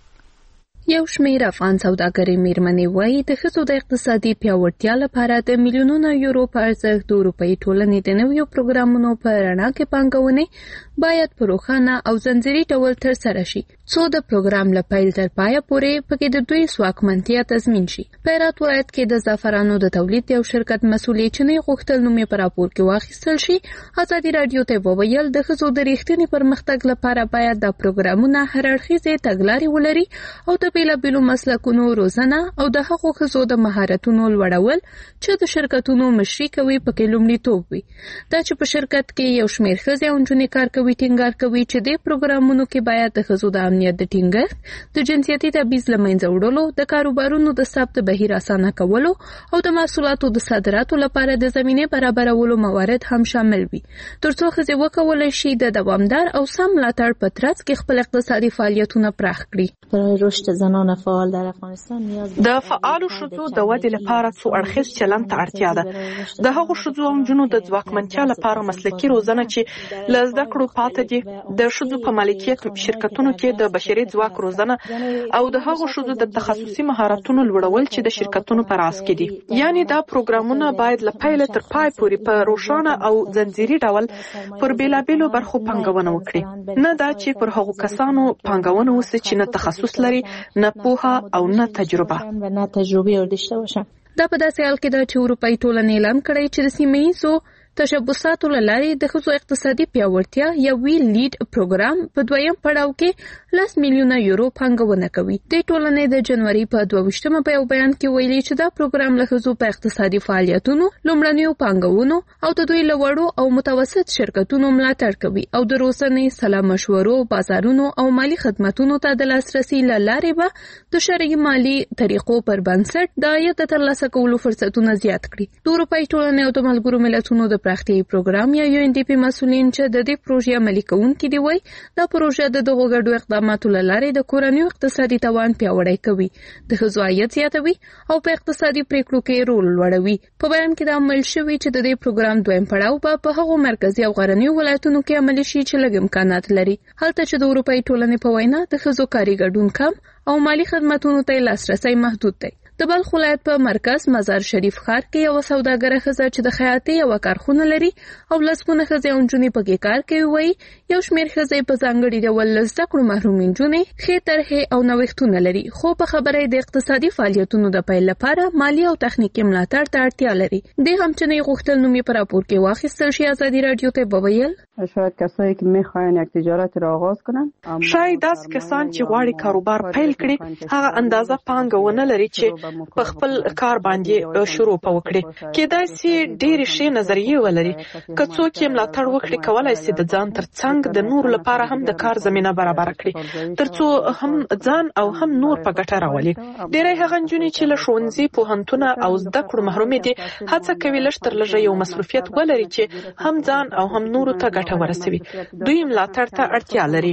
یو شمېر افغان سوداګري مېرمنې وایي د ښځو د اقتصادي پیاوړتیا لپاره د میلیونونو یورو په ارزښت د اروپایي ټولنې د نویو پروګرامونو په رڼا کې پانګونې باید په روښانه او ځنځیري ډول ترسره شي څو د پروګرام له پیل تر پایه پورې پکې د دوی ځواکمنتیا تضمین شي. په هرات ولایت کې د زعفرانو د تولید یو شرکت مسؤلې چې نه غوښتل نوم یې په راپور کې واخیستل شي ازادي رادیو ته وویل د ښځو د رښتینې پرمختګ لپاره باید دا پروګرامونه هر اړخیزې تګلارې ولري او د بیلابیلو مسلکونو روزنه او د هغو ښځو د مهارتونو لوړول چې د شرکتونو مشري کوي پکې لومړیتوب وي. دا چې په شرکت کې یو شمېر ښځې او نجونې کار کوي ټینګار کوي چې د پروګرامونو کې باید د ښځو د امنیت د ټینګښت د جنسیتي تبعیض له منځه وړلو د کاروبارونو د ثبت بهیر اسانه کولو او د محصولاتو د صادراتو لپاره د زمینې برابرولو موارد هم شامل وي ترڅو ښځې وکولی شي د دوامدار او سم ملاتړ په ترڅ کې خپل اقتصادي فعالیتونه پراخ کړي. برای رشد زنان فعال در افغانستان نیاز د فعالو ښځو د ودې لپاره څو اړخیز چلند ته اړتیا ده. د هغو ښځو او نجونو د ځواکمنتیا لپاره مسلکي روزنه چې له زده کړو پاتې دي، د ښځو په مالکیت شرکتونو کې د بشري ځواک روزنه او د هغو ښځو د تخصصي مهارتونو لوړول چې د شرکتونو په راس کې دي. یعنی دا پروګرامونه باید له پیله تر پای پورې په روښانه او ځنځیري ډول پر بیلابیلو برخو پانګونه وکړي، نه دا چې پر هغو کسانو پانګونه وسي چې نه تخصص لري، نه پوهه او نه تجربه. دا په داسې حال کې ده چې اروپایي ټولنې اعلان کړی چې د سیمه ییزو تشبثاتو له لارې د ښځو اقتصادي پیاوړتیا یا وی لیډ پروګرام په دویم پړاو کې لس میلیونه یورو پانګونه کوي. د ټولنې د جنوري په دوه ویشتمه په یو بیان کې ویلي چې دا پروګرام له ښځو په اقتصادي فعالیتونو، لومړنیو پانګونو او د دوی له وړو او متوسط شرکتونو ملاتړ کوي او د روزنې، سلا مشورو، بازارونو او مالي خدماتونو ته د لاسرسي له لارې به د شرعي مالي طریقو پر بنسټ د عاید د ترلاسه کولو فرصتونه زیات کړي. د اروپایي ټولنې او د ملګرو ملتونو د پراختیايي پروګرام یا یو ان ډي پی مسؤلین چې د دې پروژې عملي کوونکي دي وایي دا پروژه د دغو ګډو اقداماتو له لارې د کورنیو اقتصادي توان پیاوړی کوي، د ښځو عاید زیاتوي او په اقتصادي پریکړو کې رول لوړوي. په بیان کې دا عمل شوی چې د دې پروګرام دویم پړاو به په هغو مرکزي او غرنیو ولایتونو کې عملي شي چې لږ امکانات لري، هلته چې د اروپایي ټولنې په وینا د ښځو کاري ګډون کم او مالي خدماتونو ته لاسرسی محدود دی. د بلخ ولایت په مرکز مزار شریف ښار کې یو سوداګره ښځه چې د خیاطۍ یو کارخونه لري او لسګونه ښځې او نجونې پکې کار کوي وایي یو شمېر ښځې په ځانګړي ډول له زده کړو محرومې نجونې ښې طرحې او نوښتونه لري، خو په خبره د اقتصادي فعالیتونو د پیل لپاره مالي او تخنیکي ملاتړ ته اړتیا لري. دې هم چې نه غوښتل نوم یې په راپور کې واخیستل شي. ازادي راډیو ته وویل شاید کسایی که میخواین یک تجارت را آغاز کنن، شاید داس کسان چې غواړي کاروبار پیل کړي هغه اندازه پانګه ونه لري چې په خپل کار باندې شروع وکړي. کېدای سي ډېرې ښې نظریې ولري، که څوک یې ملاتړ وکړي کولای سي د ځان تر څنګ د نور لپاره هم د کار زمینه برابر کړي ترڅو هم ځان او هم نور په ګټه راولي. ډېری هغه نجونې چې له ښوونځي پوهنتونه او زده کړو محرومې دي هڅه کوي لږ تر لږه یو مصروفیت ولري چې هم ځان او هم نورو ته ګټه ورسوي. دوی ملاتړ ته اړتیا لري.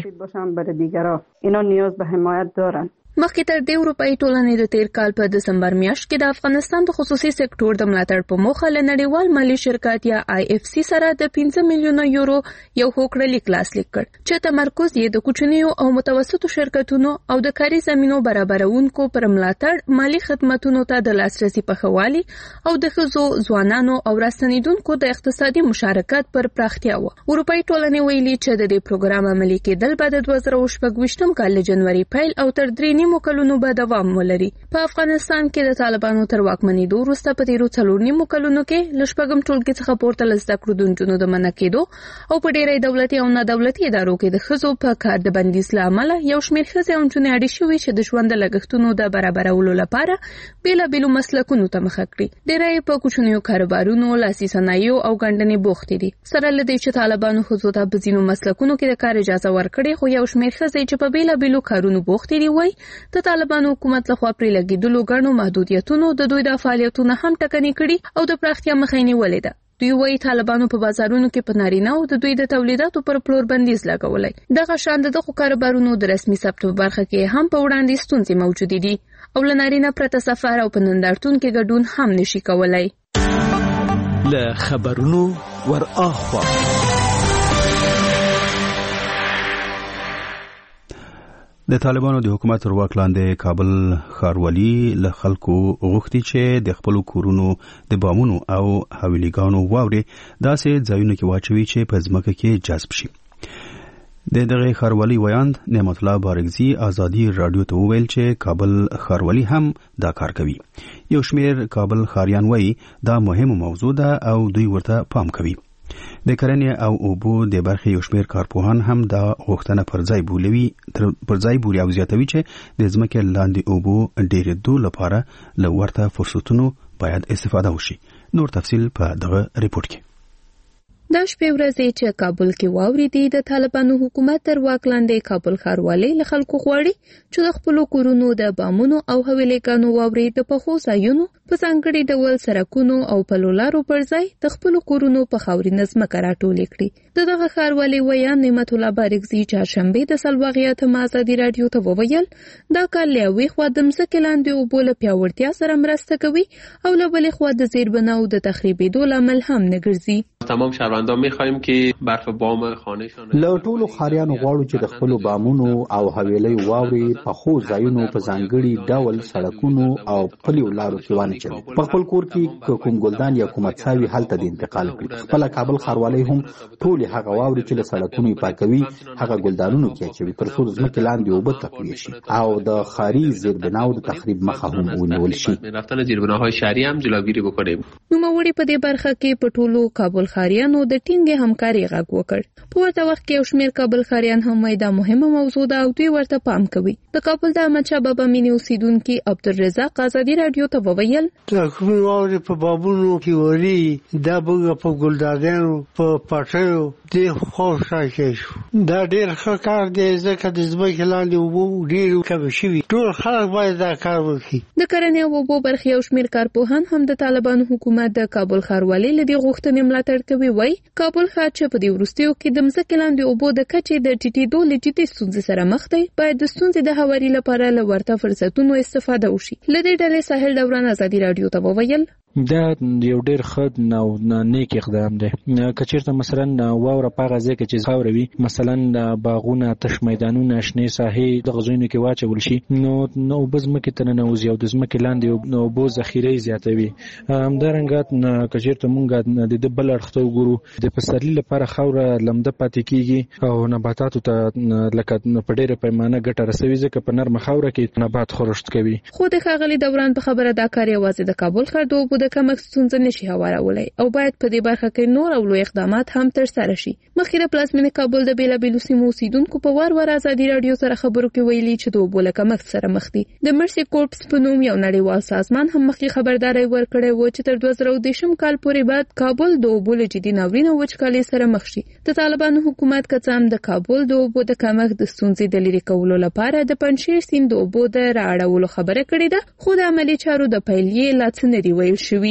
اینا نیاز به حمایت دارن. مخکې تر دې اروپایي ټولنې د تیر کال په دسمبر میاشت کې د افغانستان د خصوصي سکتور د ملاتړ په موخه له نړیوال مالي شرکت یا آی اف سی سره د پنځه میلیونه یورو یو هوکړلیک لاسلیک کړ چې تمرکز یې د کوچنیو او متوسطو شرکتونو او د کاري زمینو برابرونکو پر ملاتړ، مالي خدماتونو ته د لاسرسي په ښه والي او د ښځو، ځوانانو او راستنیدونکو د اقتصادي مشارکت پر پراختیا و. اروپایي ټولنې ویلي چې د دې پروګرام عملي کېدل به د دوه زره شپږ ویشتم کال له جنوري پیل او تر درې نیمو کلونو به دوام ولري. په افغانستان کې د طالبانو تر واکمنېدو وروسته په تیرو څلور نیمو کلونو کې له شپږم ټولګي څخه پورته له زده کړو د نجونو د منع کېدو او په ډېری دولتي او نه دولتي ادارو کې د ښځو په کار د بندیز له امله یو شمېر ښځې او نجونې اړې شوي چې د ژوند د لګښتونو د برابرولو لپاره بېلابېلو مسلکونو ته مخه کړي. ډېری په کوچنیو کاروبارونو، لاسي صنایعو او ګنډنې بوختې دي. سره له دې چې طالبانو ښځو ته په ځینو مسلکونو کې د کار اجازه ورکړې، خو یو شمېر ښځې چې په بېلابېلو کارونو بوختې دي وایي د طالبانو حکومت لخوا پرې لګېدلو ګڼو محدودیتونو د دوی د فعالیتونو هم ټکنۍ کړي او د پراختیا مخه یې نیولې ده. دوی وایي طالبانو په بازارونو کې په نارینه او د دوی د تولیداتو پر پلور بندیز لګولی. دغه شان د دغو کاروبارونو د رسمي ثبت په برخه کې هم په وړاندې ستونزې موجودې دي او له نارینه پرته سفر او په نندارتون کې ګډون هم نشي کولای. له خبرونو ور اخوا د طالبانو د حکومت تر واک لاندې کابل ښاروالي له خلکو غوښتي چې د خپلو کورونو د بامونو او حویلیګانو واورې داسې ځایونو کې واچوي چې په ځمکه کې جذب شي. د دغه ښاروالي ویاند نعمت الله بارګزي ازادي راډیو ته وویل چې کابل ښاروالي هم دا کار کوي. یو شمېر کابل ښاریان وایي دا مهمه موضوع ده او دوی ورته پام کوي. د کرنې او اوبو د برخې یو شمېر کارپوهان هم دا غوښتنه پر ځای بولوي پر ځای بولي او زیاتوي چې د ځمکې لاندې اوبو ډېرېدو لپاره له ورته فرصتونو باید استفاده وشي. نور تفصیل په دغه ریپورت کې. دا شپې ورځې چې کابل کې واورېدې د طالبانو حکومت تر واک لاندې کابل ښاروالۍ له خلکو غواړي چې د خپلو کورونو د بامونو او حویلیګانو واورې د پخو ځایونو په ځانګړي ډول سړکونو او پلو لارو پر ځای د خپلو کورونو په خاورینه ځمکه راټولې کړي. د دغه ښاروالۍ ویاند نعمت الله بارګزي چهارشنبې د سلواغې اتم ازادي راډیو ته وویل دا کار له یوې خوا د ځمکې لاندې اوبو له پیاوړتیا سره مرسته کوي او له بلې خوا د زیربناو د تخریبېدو لامل هم نه ګرځي. تمام شهروندان می‌خوایم که برف بام خانه‌شان له ټولو ښاریانو غواړو چې د خپلو بامونو او حویلیو واورې په خو ځایونو په ځانګړي ډول سړکونو او پلیو لارو کې وانچوي. په خپل کور کې کوم ګلدان یا کومه څاوي هلته د انتقال کړي. خپل کابل ښاروالۍ هم ټول هغه واورې چې له سړکونو پاکوي هغه ګلدانونو کې اچوي ترڅو د ځمکې لاندې اوبه تقویه شي او د ښاري زیربناو د تخریب مخه هم ونیول شي. رفتن زیربناهای شهری هم جلوگیری بکنیم. نوموړي په دې برخه کې په ټولو کابل ښاریانو د ټینګې همکاري غږ وکړ. په ورته وخت کې یو شمېر کابل ښاریان هم وایي دا مهمه موضوع ده او دوی ورته پام کوي. د کابل د احمدشاه بابا مینې اوسیدونکي عبدالرزاق ازادي راډیو ته وویل دا کوم واورې په بابونو کې وري دا بوګه په ګلدادانو په پټیو د خوښه شي. دا ډېر ښه کار دی ځکه د ځمکې لاندې اوبه ډېر کم شوي. ټول خلک باید دا کار وکړي. د کرنې او اوبو برخې یو شمېر کارپوهان هم د طالبانو حکومت د کابل ښاروالۍ له دې غوښتنې ملاتړ کوي. وایي کابل ښار چې په دې وروستیو کې د ځمکې لاندې اوبو د کچې د ټیټېدو له جدي ستونزې سره مخ دی باید د ستونزې د هواري لپاره له ورته فرصتونو استفاده وشي. له دې ډلې ساحل دوران ازادي راډیو ته وویل دا یو ډیر ښه او نیک اقدام دی. کچیرته مثلا واوره په هغه ځای کې چې خاوره وي، مثلا باغونه، تش میدانونه، شنې ساحې دغه ځایونو کې واچول شي، نو نو اوبه ځمکې ته ننوځي او د ځمکې لاندې اوبو ذخیره زیاتوي. همدارنګه کچیرته مونږ د ده بل اړخ ته وګورو، د پسرلي لپاره خاوره لمده پاتې کېږي او نباتاتو ته لکه په ډېره پیمانه ګټه رسوي، ځکه په نرمه خاوره کې نبات خورشت کوي. خو د ښاغلي دوران په خبره دا کار یوازې د کابل ښار د اوبو د کمښت ستونزه نشي هوارولی او باید په دې برخه کې نور او لوی اقدامات هم ترسره شي. مخکې د پلازمینې کابل د بېلابېلو سیمو اوسیدونکو په وار وار ازادي راډیو سره خبرو کې ویلي چې د اوبو له کمښت سره مخ دي. د مرسي کورپس په نوم یو نړیوال سازمان هم مخکې خبرداری ورکړی و چې تر دوه زره او دېرشم کال پورې بعد کابل د اوبو له جدي ناورین او وچکالۍ سره مخ شي. د طالبانو حکومت که څه هم د کابل د اوبو د کمښت د ستونزې د لرې کولو لپاره د پنجشیر سیند د اوبو د رااړولو خبره کړې ده، خو د عملي چارو د پیل یې لا څه نه دي ویل شوي.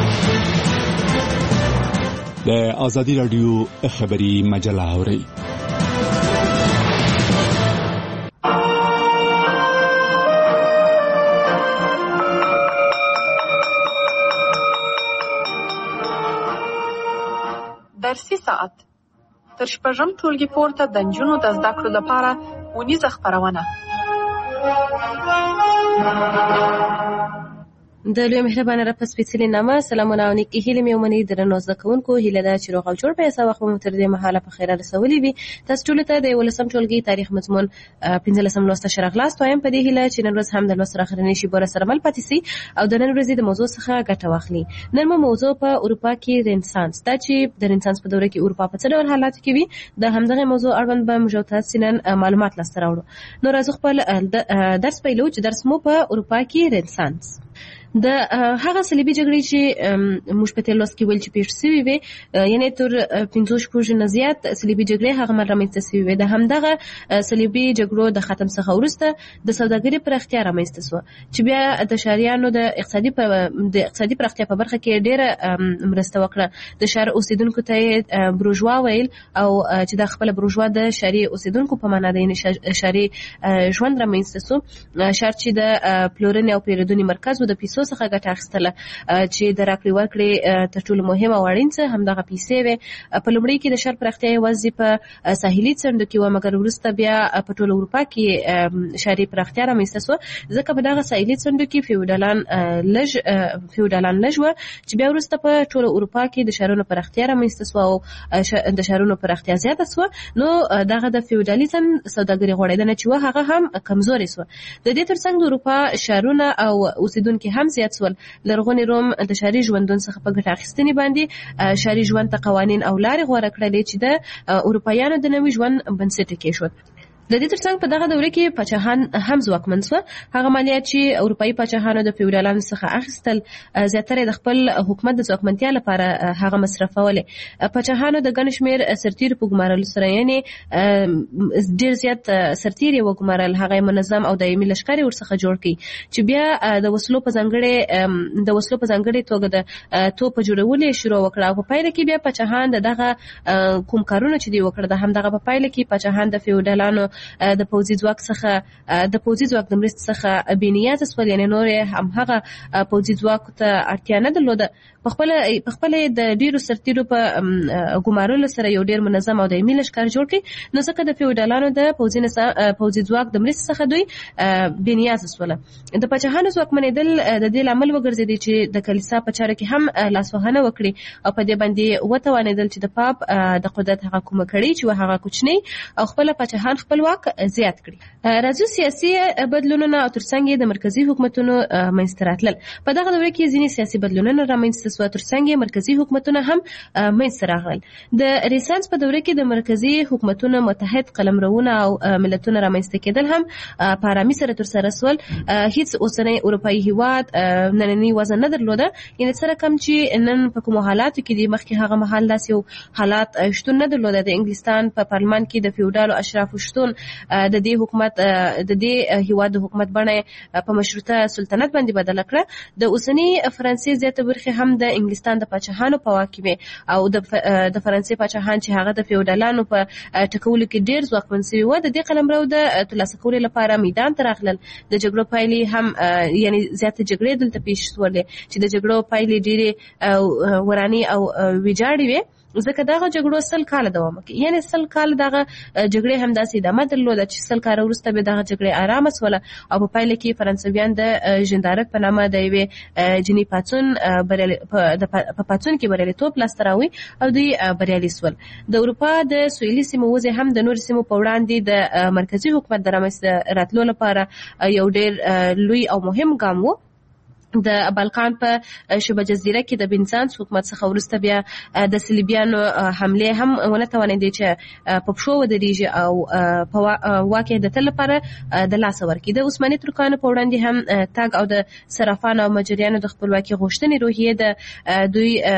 د ازادي راډیو خبري مجله اورئ. درسي ساعت تر شپږم ټولګي پورته د نجونو د زده کړو لپاره ونیزه خپرونه. د لوی مهربانه رب سپېڅلي نامه سلامونه او نیکې هیلې مې ومنئ. درنو زده کوونکو، هیله ده چې روغ او جوړ به یاست. وخت مو تر دې مهاله په خیره رسولي وي. تاسو ټولو ته د یولسم ټولګي تاریخ مضمون پنځلسم لوست ښه راغلاست. وایم په دې هیله چې نن ورځ هم د لوست اخرنۍ شیبه سره مل پاتې سي او د نن ورځې د موضوع څخه ګټه واخلي. نن مو موضوع په اروپا کې رنسانس، دا چې د رنسانس په دوره کې اروپا په څه ډول حالاتو کې وي، د همدغه موضوع اړوند به موږ تاسو نن معلومات لاسته راوړو. نو راځو خپل درس پیلو چې درس مو په اروپا کې رنسانس. د هغه صلیبي جګړې چې موږ په تیر لوست کې ویل چې پیښ شوې وې، یعنې تر پنځو شپږو نه زیات صلیبي جګړې هغه مهال رامنځته شوې وې. د همدغه صلیبي جګړو د ختم څخه وروسته د سوداګرۍ پراختیا رامنځته شوه چې بیا د ښاریانو د اقتصادي د اقتصادي پراختیا په برخه کې ډېره مرسته وکړه. د ښار اوسیدونکو ته یې بروژوا ویل او چې دا خپله بروژوا د ښاري اوسیدونکو په معنا ده، یعنې ښاري ژوند رامنځته شو. ښار چې د پلورنې او پیرودنې مرکز و، د پیسو څخه ګټه اخیستله چې د راکړې ورکړې تر ټولو مهم او اړین څه همدغه پیسې وې. په لومړي کې د ښار پراختیا یوازې په ساحلي څنډو کې وه، مګر وروسته بیا په ټوله اروپا کې ښاري پراختیا رامنځته شوه، ځکه په دغه ساحلي څنډو کې فیوډالان لږ فیوډالان لږ وه، چې بیا وروسته په ټوله اروپا کې د ښارونو پراختیا رامنځته شوه او د ښارونو پراختیا زیاته شوه. نو دغه د فیوډالیزم سوداګري غوړېدنه چې وه هغه هم کمزورې شوه. د دې ترڅنګ د اروپا ښارونه او اوسیدونکي هم زیات سول. لرغوني روم د ښاري ژوندون څخه په ګټه اخیستنې باندې ښاري ژوند ته قوانین او لارې غوره کړلې چې د اروپایانو د نوي ژوند بنسټ کېښود. د دې ترڅنګ په دغه دوره کې پاچاهان هم ځواکمن شوه. هغه مالیات چې اروپایي پاچاهانو د فیوډالانو څخه اخیستل زیاتره د خپل حکومت د ځواکمنتیا لپاره هغه مصرفولې. پاچاهانو د ګڼ شمېر سرتیرو په ګمارلو سره، یعنې ډېر زیات سرتیر یې وګمارل، هغه یې منظم او دایمي لښکر یې ورڅخه جوړ کړي چې بیا د وسلو په ځانګړې د وسلو په ځانګړې توګه د توپ جوړول یې شروع وکړه. او په پایله کې بیا پاچاهان د دغه کوم کارونه چې دوی وکړه، د همدغه په پایله کې پاچاهان د فیوډالانو د پوځي ځواک څخه د پوځي ځواک د مرستې څخه بېنیازه شول، یعنې نور یې همهغه پوځي ځواک ته اړتیا نه درلوده. پخپله پخپله د ډېرو سرتیرو په ګمارلو سره یو ډېر منظم او دایمي لښکر جوړ کړي، نو ځکه د فیوډالانو د پوځي ځواک د مرستې څخه دوی بېنیازه شوله. د پاچاهانو ځواکمنېدل د دې لامل وګرځېدی چې د کلیسا په چارو کې هم لاسوهنه وکړي او په دې باندې وتوانېدل چې د پاپ د قدرت هغه کومه کړۍ چې هغه کوچنۍ او خپله پاچاهان خپل واک زیات کړي. راځو سیاسي بدلونونه او ترڅنګ یې د مرکزي حکومتونو منځته راتلل. په دغه دوره کې ځینې سیاسي بدلونونه رامنځته شوه، ترڅنګ یې مرکزي حکومتونه هم منځته راغلل. د رنسانس په دوره کې د مرکزي حکومتونو متحد قلمرونه او ملتونه رامنځته کېدل هم په ارامي سره ترسره شول. هیڅ اوسنی اروپایي هیواد نننی وضع نه درلوده، یعنې سره کم چې نن په کومو حالاتو کې دي، مخکې هغه مهال داسې یو حالات شتون نه درلوده. د انګلستان په پارلمان کې د فیوډالو اشرافو شتون پښتون د دې حکومت د دې هیواد د حکومت بڼه په مشروطه سلطنت باندې بدل کړه. د اوسنی فرانسې زیاته برخه هم د انګلستان د پاچاهانو په واک کې او د د فرانسې پاچاهان چې هغه د فیوډالانو په ټکولو کې ډیر ځواکمن شوي و، د دې قلمرو د ترلاسه کولو لپاره میدان ته راغلل. د جګړو پایلې هم یعنی زیاته جګړې دلته پیښ شولې چې د جګړو پایلې ډېرې وراني او ویجاړې وې، ځکه دغه جګړو سل کاله دوام وکړ. یعنی سل کاله دغه جګړې همداسې ادامه درلوده چې سل کاله وروسته به دغه جګړې آرامه سوله او په پایله کې فرانسویان د ژندارک په نامه د یوې جني پاڅون په پاڅون کې بریالیتوب لاسته راوړي او دوی بریالي سول. د اروپا د سویلي سیمو وضع هم د نورو سیمو په وړاندې د مرکزي حکومت د رامنځته راتلو لپاره یو ډېر لوی او مهم ګام و. د بالکان په شبه جزیره کې د بنزانس حکومت څخه وروسته بیا د صلیبیانو حمله هم ونه توانېدې چې په پښو ودرېږي او په واقع د تل لپاره د لاس ورکړي. د عثماني ترکانو په وړاندې هم تګ او د صرافانو او مجریانو د خپلواکي غوښتنې روحیې د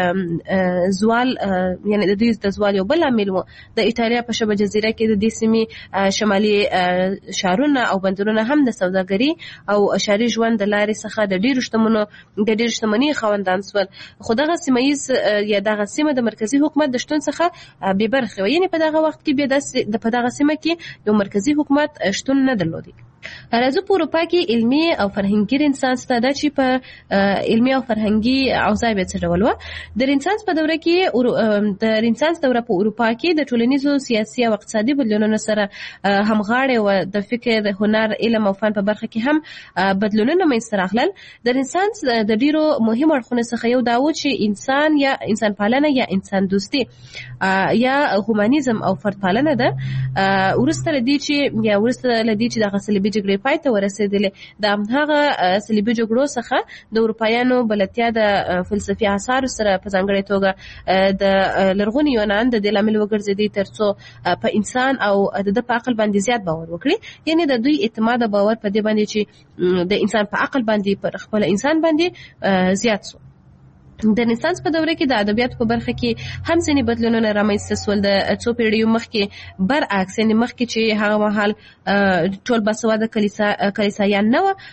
دوی زوال یعنی د دوی د زوال یو بل عامل و. د ایټالیا په شبه جزیره کې د دې سیمې شمالي شهرونه او بندرونه هم د سوداګري او ښاري ژوند د لارې څخه د ډېرو شتمنو د ډېر شتمنۍ خاوندان سول. خو دغه سیمه ییز یا دغه سیمه د مرکزي حکومت د شتون څخه بې برخې وه. یعنې په دغه وخت کې بیا د په دغه سیمه کې یو مرکزي حکومت شتون نه درلودی. راځو په اروپا کې علمي او فرهنګي رنسانس ته دا چې په علمي او فرهنګي اوضاع به څه ډول وه. د رنسانس په دوره کې د رنسانس دوره په اروپا کې د ټولنیزو سیاسي او اقتصادي بدلونونو سره همغاړې و. د فکر، هنر، علم او فن په برخه کې هم بدلونونه منځته راغلل. د رنسانس د ډیرو مهمو اړخونو څخه یو دا و چې انسان یا انسان پالنه یا انسان دوستي یا هومانیزم او فرد پالنه ده. ورسته لدی چې یا ورسته لدی چې د صلیبي جګړې پای ته ورسېدلې، د هغه صلیبي جګړو څخه د اروپایانو بلدتیا د فلسفي اثارو سره په ځانګړې توګه د لرغوني یونان د دې لامل وګرځېدی ترڅو په انسان او د په عقل باندې زیات باور وکړي. یعنی د دوی اعتماد او باور په دې باندې چې د انسان په عقل باندې پر خپل انسان باندې زیات سو. د رنسانس په دوره کې د ادبیاتو په برخه کې هم ځینې بدلونونه رامنځته سول. د څو پیړیو مخکې برعکس یعنې مخکې چې هغه مهال ټول باسواده کلیسایان نه وه،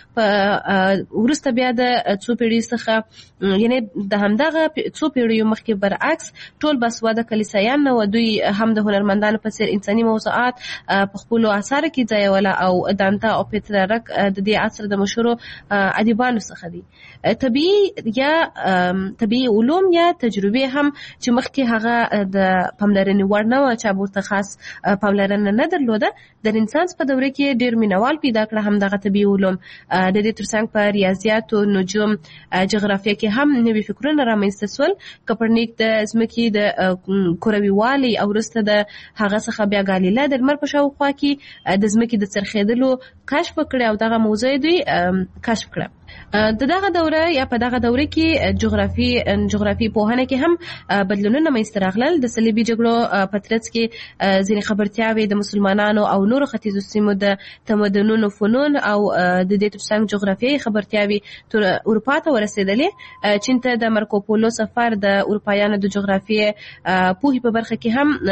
په وروسته بیا د څو پیړیو څخه یعنې د همدغه څو پیړیو مخکې برعکس ټول باسواده کلیسایان نه وه. دوی هم د هنرمندانو په څېر انساني موضوعات په خپلو اثارو کې ځایوله او دانته او پیترارک د دې عصر د مشهورو ادیبانو څخه دي. طبیعي یا طبیعي علوم یا تجربې هم چې مخکې هغه د پاملرنې وړ نه وه، چا ورته خاص پاملرنه نه درلوده. د رنسانس په دوره کې ډېر مینوال پیدا کړه هم دغه طبیعي علوم. د دې ترڅنګ په ریاضیاتو، نجوم، جغرافیه کې هم نوي فکرونه رامنځته سول. کپرنیک د ځمکې د کروي والي او وروسته د هغه څخه بیا ګالیله د لمر په شاوخوا کې د ځمکې د څرخېدلو کشف وکړي او دغه موضوع دوی کشف کړه. د دغه دوره یا په دغه دوره کې جغرافي جغرافي پوهنه کې هم بدلونونه منځته راغلل. د صلیبي جګړو په ترڅ کې ځینې خبرتیاوې د مسلمانانو او نورو ختیځو سیمو د تمدنونو فنون او د دې ترڅنګ جغرافیایي خبرتیاوې تر اروپا ته ورسېدلې. چین ته د مارکوپولو سفر د اروپایانو د جغرافیې پوهې په برخه کې هم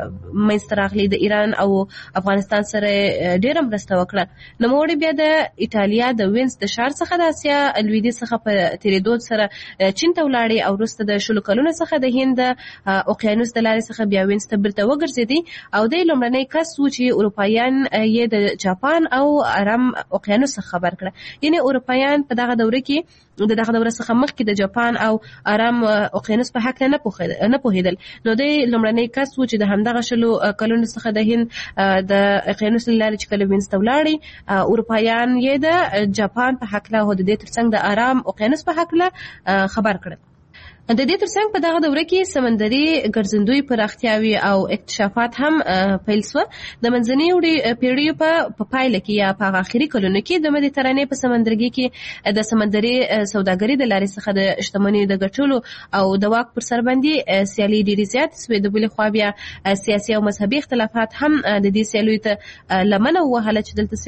منځته راغلی. د ایران او افغانستان سره ډېره مرسته وکړه. نوموړي بیا د ایټالیا د وینس د ښار څخه د اسیا لویدیځ څخه په تېرېدو سره چین ته ولاړې او وروسته د شلو کلونو څخه د هند اوقیانوس د لارې څخه بیا وینس ته بیرته وګرځېدی او دی لومړنی کس و چې اروپایان یې د جاپان او ارام اوقیانوس څخه خبر کړه. یعنې اروپایان په دغه دوره کې د دغه دوره څخه مخکې د جاپان او ارام اوقیانوس په هکله نه پوهېدل. نو دی لومړنی کس و چې د همدغه شلو کلونو څخه د هند د اوقیانوس له لارې چې کله وینس ته ولاړې، اروپایان یې د جاپان په هکله او د دې ترڅنګ د ارام اوقیانوس په هکله خبر کړل. د دې ترڅنګ په دغه دوره کې سمندري ګرځندوی پراختیاوي او اکتشافات هم پیل شول. د منځنۍ پیړیو په پایله کې یا په آخري کلونو کې د مدیترانې په سمندرګي کې د سمندري سوداګرۍ د لارې څخه د شتمنۍ د ګټلو او د واک پر سر باندې سیالي ډېرې زیاتې شوې. د بلې خوا بیا سیاسي او مذهبي اختلافات هم د دې سیالیو ته لمنه ووهله چې دلته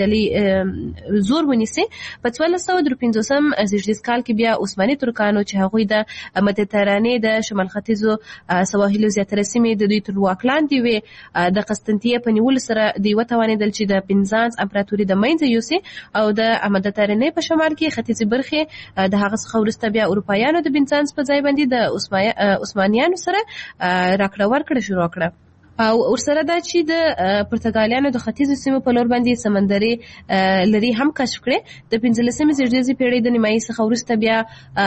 سیالي زور ونیسي. په څوارلس سوه درې پنځوسم زېږدیز کال کې بیا عثماني ترکانو چې هغوی د مدیترانې د شمال ختیځو سواحلو زیاتره سیمې د دوی تر واک لاندې وې. د قسطنطنیه په نیولو سره دوی وتوانېدل چې د بنزانس امپراتوري د منځه یوسي او د مدیترانې په شمال کې ختیځې برخې د هغه څخه وروسته بیا اروپایانو د بنزانس په ځای باندې د عثمانیانو سره راکړه ورکړه شروع کړه. او ورسره دا چې د پرتګالیانو د ختیځو سیمو په لور باندې سمندري لري هم کشف کړي. د پنځلسمې زېږدیزې پیړۍ د نیمایي څخه وروسته بیا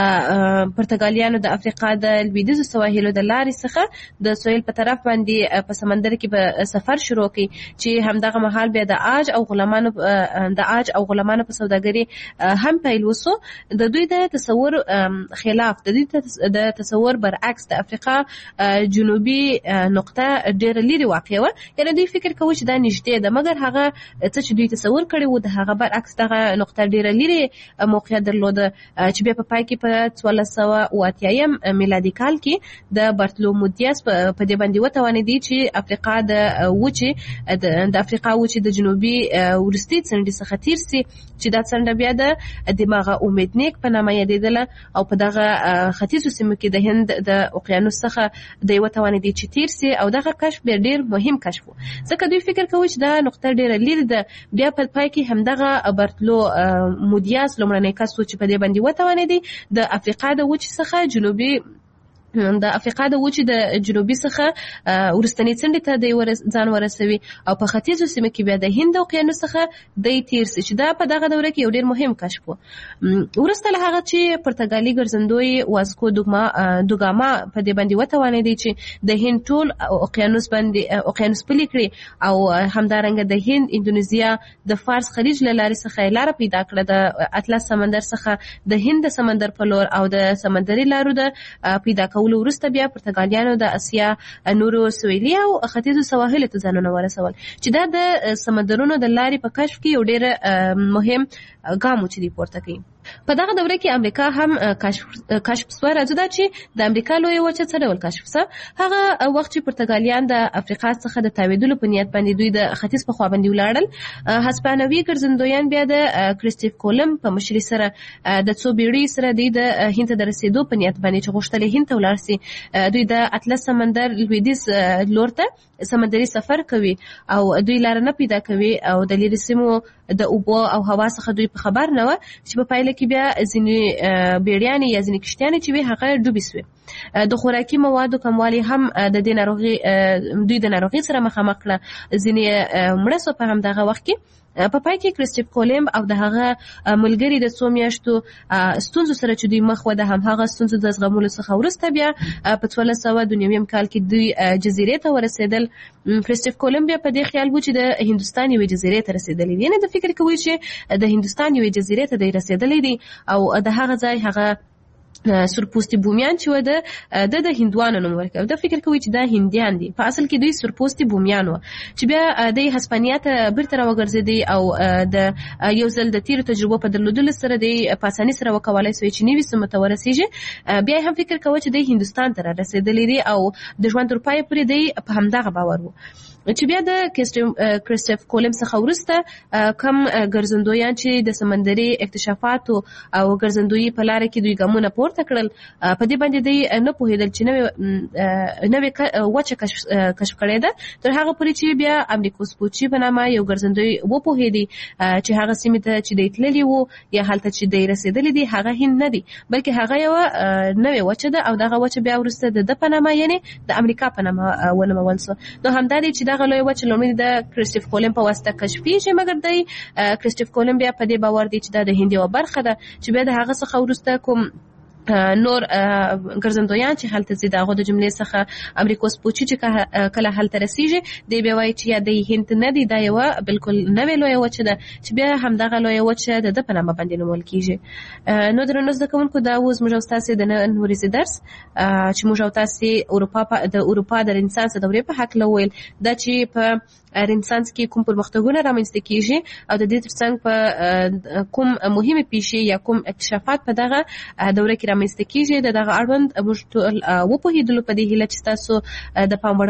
پرتګالیانو د افریقا د لویدیځو سواحلو د لارې څخه د سویل په طرف باندې په سمندر کې به سفر شروع کړي چې همدغه مهال بیا د عاج او غلامانو د عاج او غلامانو په سوداګري هم پیل وسو. د دوی د تصور خلاف د دوی د تصور برعکس د افریقا جنوبي نقطه ډېر لري واقع و. یعنی دوی فکر کوي چې دا نږدې ده، مګر هغه څه چې دوی تصور کړی و د هغه برعکس دغه نقطه ډیره لري موقعیت درلوده چې بیا په پای کې په څوارلس سوه اوه اتیایم میلادي کال کې د بارتلومو دیاس په دې باندې وتوانېدی چې افریقا د وچې د افریقا وچې د جنوبي وروستي څنډې څخه تیر سي چې دا څنډه بیا د دماغه امیدنیک په نامه یادېدله او په دغه ختیځو سیمو کې د هند د اقیانوس څخه د وتوانېدی چې تیر سي او دغه کشف ډیر مهم کشف و. ځکه دوی فکر کوي چې دا نقطه ډیره لري ده. بیا په پای کې همدغه بارتلو مودیاس لومړنی کس و چې په دې باندې وتوانېدی د افریقا د وچې څخه جنوبي د افریقا د وچې د جنوبي څخه ورستنی څنډې ته د ځان ورسوي او په ختیځو سیمو کې بیا د هند اقیانوس څخه د تیر سي چې دا په دغه دوره کې یو ډیر مهم کشف و. ورسته له هغه چې پرتګالي ګرځندوی واسکو دوګما دوګاما په دې باندې وتوانېدی چې د هند ټول اقیانوس باندې اقیانوس پلي کړي او همدارنګه د هند اندونیزیا د فارس خلیج له لارې څخه لاره پیدا کړه د اطلس سمندر څخه د هند سمندر په لور او د سمندري لارو د پیدا کولو وروسته بیا پرتګالیانو د اسیا نورو سویلي او ختیځو سواحلو ته ځانونه ورسول چې دا د سمندرونو د لارې په کشف کې یو ډېر مهم ګام و چې دوی پورته کوي. په دغه دوره کې امریکا هم کشف کشف سوه. راځو دا چې د امریکا لویه وچه څه ډول کشف سوه. هغه وخت چې پرتګالیان د افریقا څخه د تاوېدلو په نیت باندې دوی د ختیځ په خوا باندې ولاړل، هسپانوي ګرځندویان بیا د کریسټیف کولم په مشرۍ سره د څو بیړیو سره دوی د هند ته د رسېدو په نیت باندې چې غوښتل یې هند ته ولاړ سي، دوی د اطلس سمندر لویدیځ لور ته سمندري سفر کوي او دوی لاره نه پیدا کوي او د لرې سیمو د اوبو او هوا څخه دوی په خبر نه و چې په پایله کې بیا ځینې بیړیانې یا ځینې کشتیانې چې وي هغه ډوبې سوې. د خوراکي موادو کموالی هم د دې ناروغي دوی د ناروغي سره مخامخ کړه، ځینې مړه سوه په همدغه وخت کې. په پای کې کریسټیف کولم او د هغه ملګري د څو میاشتو ستونزو سره چې دوی مخ و د همهغه ستونزو د زغملو څخه وروسته بیا په څوارلس سوه دوه نوي کال کې دوی جزیرې ته ورسېدل. کریسټیف کولم بیا په دې خیال و چې د هندوستان یوې جزیرې ته رسېدلی دی، یعنې د فکر کوي چې د هندوستان یوې جزیرې ته دی رسېدلی دی او د هغه ځای هغه سرپوستي بومیان چې و د د هندوانو نوم ورکوي. دا فکر کوي چې دا هندیان دي، په اصل کې دوی سرپوستي بومیان و چې بیا د هسپانیا ته بیرته راوګرځېدی او د یو ځل د تیرو تجربو په درلودلو سره دی په اسانۍ سره وکولی سوی چې نوي سیمو ته ورسېږي. بیا هم فکر کوي چې دی هندوستان ته را رسېدلی دی او د ژوند تر پایه پورې دی په همدغه باور و چې بیا د کریسټیف کولم څخه وروسته کم ګرځندویان چې د سمندري اکتشافاتو او ګرځندویي په لاره کې دوی ګامونه پورته کړل، په دې باندې دوی نه پوهېدل چې نوې نوې وچه کشف کړې ده تر هغه پورې چې بیا امریکوس پوچي په نامه یو ګرځندوی وپوهېدی چې هغه سیمې ته چې دی تللی و یا هلته چې دی رسېدلی دی هغه هند نه دی بلکې هغه یوه نوې وچه ده او دغه وچه بیا وروسته د ده په نامه یعنې د امریکا په نامه ونومول سو. نو همدا دی چې دغه لویه وچه لومړی د کریسټیف کولم په واسطه کشفیږي، مګر دی کریسټیف کولم بیا په دې باور دی چې دا د هند یوه برخه ده چې بیا د هغه څخه وروسته کوم نور ګرځندویان چې هلته ځي د هغو د جملې څخه امریکوس پوچي چې کله هلته رسېږي دی بیا وایي چې یا دی هند نه دی، دا یوه بلکل نوې لویه وچه ده چې بیا همدغه لویه وچه د ده په نامه باندې نومول کېږي. نو درنو زده کوونکو دا اوس موږ او ستاسې د نن ورځې درس چې موږ او تاسې اروپا د اروپا د رنسانس دورې په هکله وویل دا چې په رنسانس کې کوم پرمختګونه رامنځته کېږي او د دې ترڅنګ په کوم مهمې پیښې یا کوم اکتشافات په دغه دوره کې رامنځته کېږي د دغه اړوند موږ ټول وپوهېدلو په دې هیله چې تاسو د پام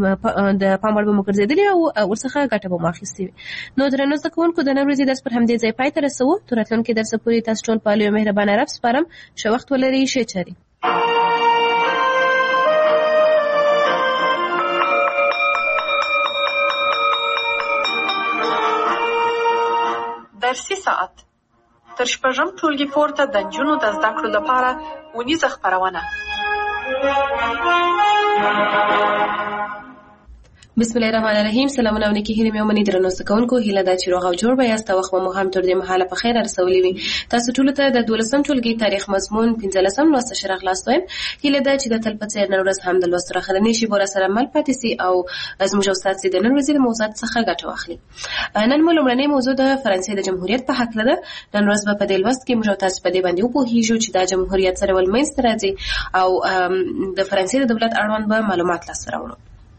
وړ د پام وړ به مو ګرځېدلي او ورڅخه ګټه به مو اخیستې وي. نو درنو زده کوونکو د نن ورځې درس پر همدې ځای پای ته رسوو. تر راتلونکي درسه پورې تاسو ټول په لوی مهربانه رب سپارم. ښه وخت ولرئ. ښې چارې. فارسي ساعت تر شپږم ټولګي پورته د نجونو د زده کړو لپاره ونیزه خپرونه. بسم الله الرحمن الرحیم. سلامونه او نیکی هیلې مې ومنئ درنو زده کوونکو. هیله ده چې روغ او جوړ به یاست. وخت مو هم تر دې مهاله په خیر رسولي وي. تاسو ټولو ته د دولسم ټولګي تاریخ مضمون پنځلسم لوست شرح خلاص وایم. هیله ده چې د تل په څېر نن ورځ هم د لوست راخلنې شي بور سره مل پاتې سي او زموږ استاد سي د نن ورځې د موضوعات څخه ګټه واخلي. نن مو لومړنۍ موضوع د فرانسې د جمهوریت په هکله ده. نن ورځ به په دې لوست کې موږ تاسو په دې باندې وپوهیږو چې دا جمهوریت سره ول منځته راځي او د فرانسې د دولت اړوند به معلومات لاسته راوړو.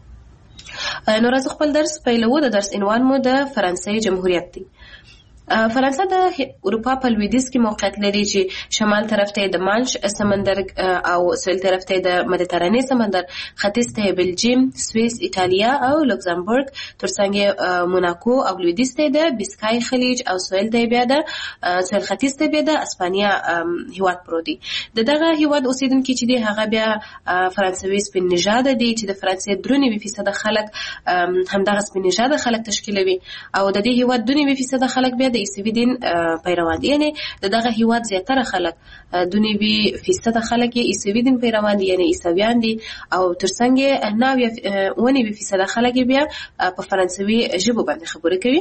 نو راځو خپل درس پیلوو. د درس عنوان مو د فرانسې جمهوریت دی. فرانسه د اروپا په لویدیځ کې موقعیت لري چې شمال طرف ته د مانش سمندر او سویل طرف ته د مدیترانې سمندر، ختیځ ته بلجیم، سوئیس، ایټالیا او لوکزامبورګ، ترڅنګ موناکو او لویدیځ ته د بیسکای خلیج او سویل ته بیا د سویل ختیځ ته بیا د اسپانیا هیواد پروت دی. د دغه هیواد اوسیدونکي چې دی هغه بیا فرانسوي سپین نژاده دي چې د فرانسې درې نوي فیصده خلک همدغه سپین نژاده خلک تشکیلوي او د دې هیواد دوه نوي فیصده خلک بیا د عیسوي دین پیروان دي. یعنی د دغه هیواد زیاتره خلک دوه نوي فیصده خلک یې عیسوي دین پیروان دي، یعنی عیسویان دي او ترڅنګ اوه نوي فیصده خلک بیا په فرانسوي ژبه باندې خبرې کوي.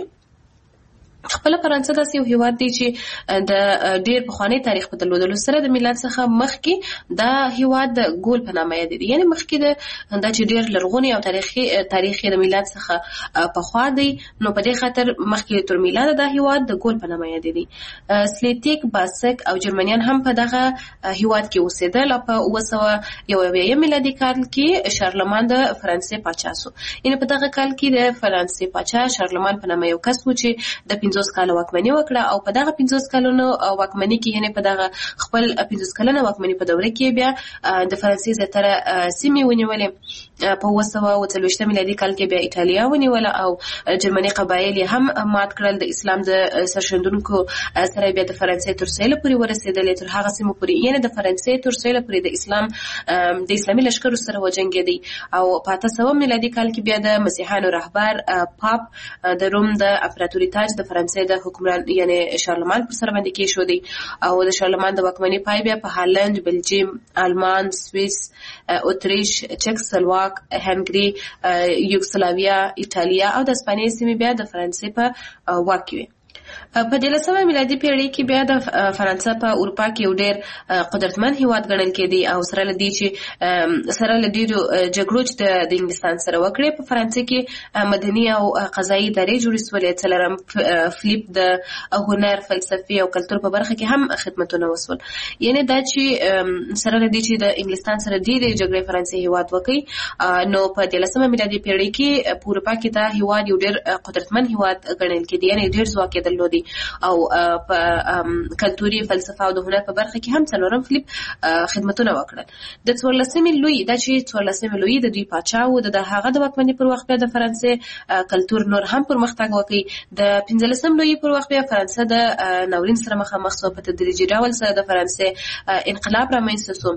خپل فرانسه داسې یو هیواد دی چې د ډیر پخوانی تاریخ په درلودلو سره د میلاد څخه مخکې دا هیواد د ګول په نامه یادېږي. یعنی مخکې د دا چې ډیر لرغونی او تاریخي تاریخ د میلاد څخه پخوا دی، نو په دې خاطر مخکې تر میلاد دا هیواد د ګول په نامه یادېږي. سلیتیک، باسک او جرمنیان هم په دغه هیواد کې اوسېدل او په اوه سوه یو اویایم میلادي کال کې شارلمان د فرانسې پاچا شو. یعنی په دغه کال کې د فرانسې پاچا شارلمان په نامه یو کس و چې د پنځوس کاله واکمني وکړه او په دغه پنځوس کلونو واکمني کې یعنی په دغه خپل پنځوس کلنه واکمني په دوره کې بیا د فرانسې زیاتره سیمې ونیولې. په اوه سوه اوه څلوېښتم میلادي کال کې بیا ایټالیا ونیوله او جرمني قبایل هم مات کړل. د اسلام د سرښندونکو سره بیا د فرانسې تر سویله پورې ورسېدلې، تر هغه سیمو پورې یعنی د فرانسې تر سویله پورې د اسلام د اسلامي لښکرو سره وجنګېدی او په اته سوه میلادي کال کې بیا د مسیحیانو رهبر پاپ د روم د امپراتوري تاج د فرانسې د حکمران یعنی شارلمان پر سر باندې کېښودی او د شارلمان د واکمنۍ پای بیا په هالند، بلجیم، آلمان، سوئیس، اتریش، چک سلواک، هنګري، یوګسلاویا، ایټالیا او د اسپانیې سیمې بیا د فرانسې په واک کې وي. په دولسمه میلادي پیړۍ کې بیا د فرانسه په اروپا کې یو ډېر قدرتمن هیواد ګڼل کېدی او سره له دې چې سره له ډېرو جګړو چې د انګلستان سره وکړې په فرانسې کې مدني او قضایي ادارې جوړې شولې. څلورم فلیپ د هنر، فلسفې او کلتور په برخه کې هم خدمتونه وشول. یعنی دا چې سره له دې چې د انګلستان سره ډېرې جګړې فرانسې هیواد وکړي، نو په دولسمه میلادي پیړۍ کې په اروپا کې دا هیواد یو ډېر قدرتمن هیواد ګڼل کېدی، یعنی ډېر ځواک یې درلودی او په کلتوري، فلسفه او د هنر په برخه کې هم څلورم فلیپ خدمتونه وکړل. د څوارلسمې لوی دا چې څوارلسمې لوی د دوی پاچا و، د هغه د واکمنۍ پر وخت بیا د فرانسې کلتور نور هم پرمختګ وکړي. د پنځلسم لوی پر وخت بیا فرانسه د ناورین سره مخامخ شوه. په تدریجي ډول سره د فرانسې انقلاب رامنځته شو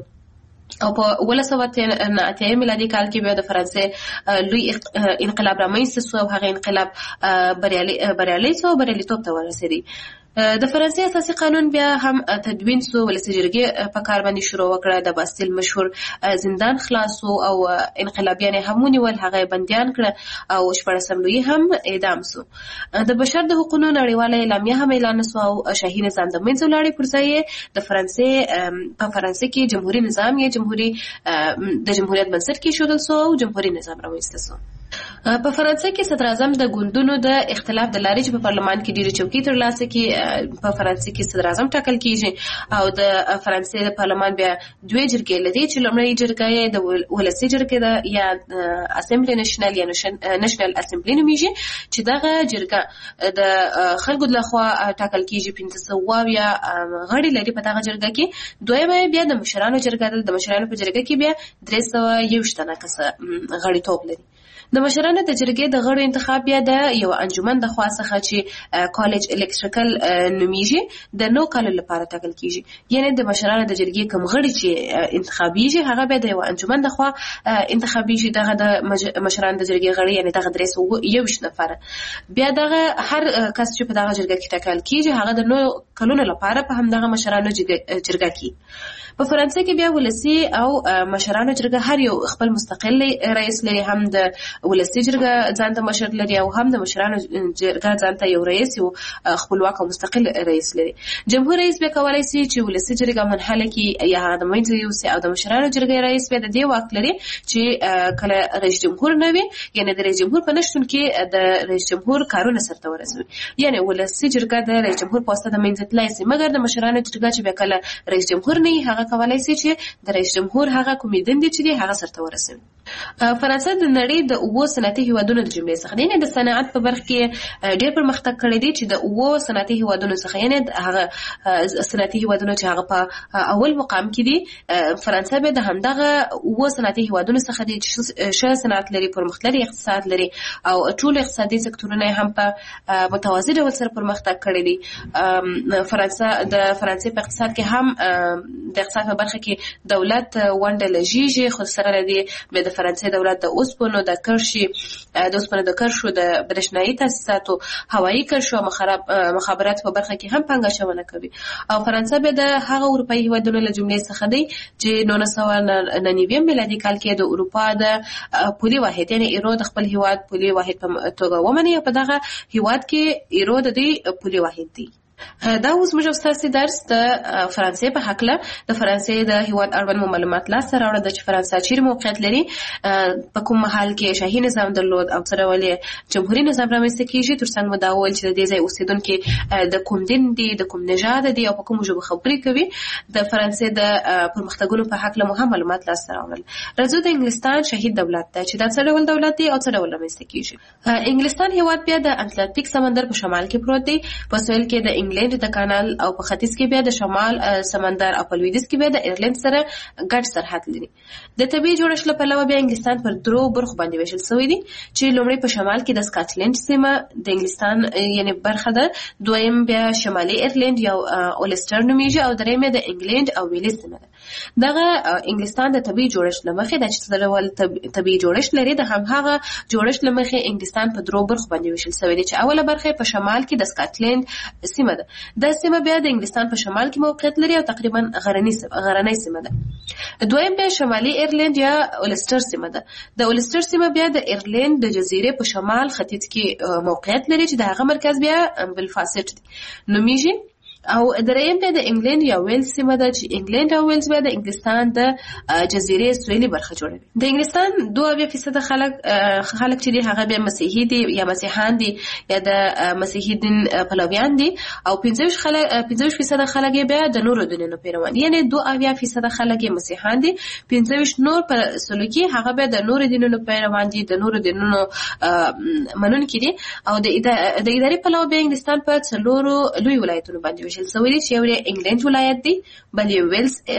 او په اوولس سوه اتیا میلادي کال کې بیا د فرانسې لوی انقلاب رامنځته شو او هغه انقلاب بریالی شو او بریالیتوب ته ورسېدی. د فرانسې اساسي قانون بیا هم تدوین شو، ولسي جرګې په کار باندې شروع وکړه، د باستیل مشهور زندان خلاص شو او انقلابیان هم ونیول، هغه بندیان کړه او شپاړسم لوی هم اعدام شو. د بشر د حقوقو نړیواله اعلامیه هم اعلان شو او شاهي نظام د منځه ولاړې پر ځای د فرانسې په فرانسې کې جمهوریت نظام یا جمهوریت د جمهوریت بنسټ کېښودل شو او جمهوریت نظام رامنځته شو. په فرانسې کې صدر اعظم د ګوندونو د اختلاف د لارې چې په پارلمان کې ډېرې چوکۍ ترلاسه کړي په فرانسې کې صدر اعظم ټاکل کېږي او د فرانسې د پارلمان بیا دوه جرګې لري چې لومړی جرګه یې د ولسي جرګې ده یا اسمبلی نېشنل یا نېشنل اسمبلی نومیږي چې دغه جرګه د خلکو لخوا ټاکل کېږي. پنځه سوه اویا غړي لري په دغه جرګه کې. دویمه بیا د مشرانو جرګه ده. د مشرانو په جرګه کې بیا درې سوه یوویشت تنه کسه غړیتوب لري. د مشرانو د جرګې د غړو انتخاب بیا د یو انجمن د خوا څخه چې کالج الکتریکل نومیږي د نو کال لپاره ټاکل کیږي. یعنی د مشرانو د جرګې کوم غړي چې انتخابیږي هغه بیا د یو انجمن د خوا انتخابیږي. دغه د مشرانو د جرګې غړي یعنی دغه درې سوه یوویشت نفره بیا دغه هر کس چې په دغه جرګه کې ټاکل کیږي هغه د نو کلونو لپاره په همدغه مشرانو جرګه کې. په فرانسې کې بیا ولسی او مشرانو جرګه هر یو خپل مستقل رئیس لري، هم د ولسی جرګه ځانته مشر لري او هم د مشرانو جرګه ځانته یو رئیس او خپلواک او مستقل رئیس لري. جمهور رئیس به کولای شي چې ولسی جرګه منحله کې یا د منځ یو سي او د مشرانو جرګه رئیس به د دې واک لري چې کله رئیس جمهور نه وي یعنی د رئیس جمهور په نشتون کې د رئیس جمهور کارونه سرته ورسوي. یعنی ولسی جرګه د رئیس جمهور پوسټ د منځ تلای شي، مګر د مشرانو جرګه چې به کله رئیس جمهور نه هغه کولای شي چې د رئیس جمهور هغه کومې دندې چې دی هغه سرته ورسوي. فرانسه د نړۍ د اوو صنعتي هیوادونو د جملې څخه دی، یعنې د صنعت په برخه کې ډېر پرمختګ کړی دی چې د اوو صنعتي هیوادونو څخه یعنې هغه صنعتي هیوادونو چې هغه په اول مقام کې دي فرانسه به د همدغه اوو صنعتي هیوادونو څخه دی چې ښه صنعت لري، پرمختللي اقتصاد لري او ټول اقتصادي سکتورونه هم په متوازي ډول سره پرمختګ کړی دي. فرانسه د فرانسې په اقتصاد کې هم د اقتصاد په برخه کې دولت ونډه لږیږي، خو سره لري به د فرانسې دولت د اوسپنو د کرشي د اوسپنو د کرشو د برېښنایي تاسیساتو، هوایي کرشو او مخابرات په برخه کې هم پانګه کوي. او فرانسه به د هغه اروپایي هیوادونو له جملې څخه دی چې نولس سوه نهه نوي میلادي کال کې د اروپا د پولي واحد یعنی ایرو د خپل هیواد پولي واحد په توګه ومني. په دغه هیواد کې ایرو د دې پولي واحد دی. دا اوس موږ ستاسو درس د فرانسې په حق له د فرانسې د هیواد اړوند معلومات لاسته راوړل د فرانسې چیرې موقعیت لري، په کوم محل کې شاهي نظام درلود او سره ولې جمهوریت نظام رامنځته کیږي. ترڅنګ مو دا وویل چې د دې ځای اوسیدونکي د کوم دین دي، د کوم نژاد دي او په کوم ژبه خبرې کوي. د فرانسې د پرمختګونو په حق له مهم معلومات لاسته راوړل. راځو د انګلستان شهید دولت ته چې دا څه ډول دولت دی او څه ډول رامنځته کیږي. انګلستان هیواد بیا د اتلانتیک سمندر په شمال کې پروت دی، په سویل کې د انګلند د کانال او په ختیځ کې بیا د شمال سمندر او په لویدیځ کې بیا د ایرلند سره ګډ سرحد لري. د طبي جوړښت له پلوه بیا انګلستان پر درو برخو باندې ویشل شوی دی چې لومړی په شمال کې د سکاټلند سیمه د انګلستان یعنی برخه ده، دویم بیا شمالي ایرلند یا اولسټر نومیږي او درېیم د انګلند او ویلز سیمه ده. دغه انګلستان د طبي جوړښت لمخې د چې ډول طبي جوړښت لري د همغه جوړښت لمخې انګلستان په درو برخو باندې ویشل شوی دی چې اوله برخه په شمال کې د سکاټلند سیمه ده. دا سیمه بیا د انګلستان په شمال کې موقعیت لري او تقریبا غرنۍ سیمه ده. دویم بیا شمالي ایرلند یا اولسټر سیمه ده. د اولسټر سیمه بیا د ایرلند د جزیرې په شمال ختیځ کې موقعیت لري چې د هغه مرکز بیا بلفاسټ نومیږي. او درېیم بیا د انګلند یا ویلز سیمه ده چې انګلند او ویلز بیا د انګلستان د جزیرې سویلي برخه جوړوي. د انګلستان دوه اویا فیصده خلک خلک چې دي هغه بیا مسیحي دي یا مسیحیان دي یا د مسیحي دین پلویان دي او پنځه ویشت خلک پنځه ویشت فیصده خلک بیا د نورو دینونو پیروان یعنی دوه اویا فیصده خلک مسیحیان دي، پنځه ویشت نور په سلوکي هغه بیا د نورو دینونو پیروان دي، د نورو دینونو منونکي دي. او د اداري پلوه بیا انګلستان په څلورو لوی ولایتونو باندې ویشل شوی دی چې یو یې انګلند ولایت دی، بل یې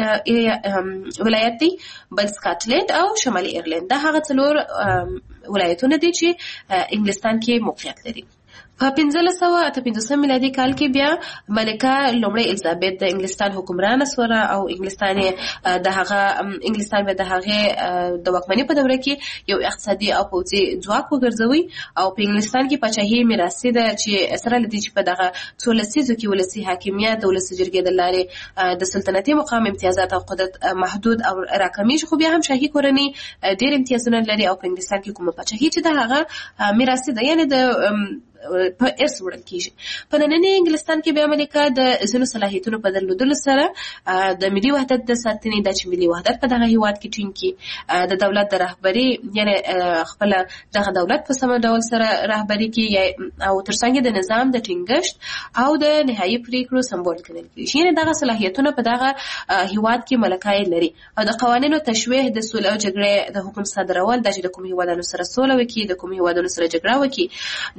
ویلز ولایت دی، بل سکاټلند او شمالي ایرلند. دا هغه څلور ولایتونه دي چې انګلستان کې موقعیت لري. په پنځلس سوه اته پنځوسم میلادي کال کې بیا ملکه لومړی الیزابت د انګلستان حکمرانه شوه او انګلستان د هغه انګلستان به د هغه د واکمنۍ په دوره کې یو اقتصادي او پوځي ځواک وګرځوي او په انګلستان کې پاچاهي میراثي ده چې سره لدی چې په دغه څو لسیزو کې ولسي حاکمیت د ولسي جرګې د لارې د سلطنتي مقام امتیازات او قدرت محدود او راکمیږي، خو بیا هم شاهي کورنۍ ډېر امتیازونه لري او په انګلستان کې کومه پاچاهي چې د هغه میراثي ده یعنی د په ارث وړل کیږي. په ننني انګلستان کې بیا ملکه د ځینو صلاحیتونو په درلودلو سره د ملي وحدت د ساتنې د چې ملي وحدت په دغه هیواد کې ټینګ کړي، د دولت د رهبري یعنی خپل دغه دولت په سم ډول سره رهبري کوي او ترڅنګ د نظام د ټینګښت او د نهایي پریکړو سمبول ګڼل کیږي. یعنی دغه صلاحیتونه په دغه هیواد کې ملکای لري او د قوانینو تشویه د سولې او جګړې د حکم صادرول د چې د کوم هیوادونو سره سوله وکړي، د کوم هیوادونو سره جګړه وکړي، دغه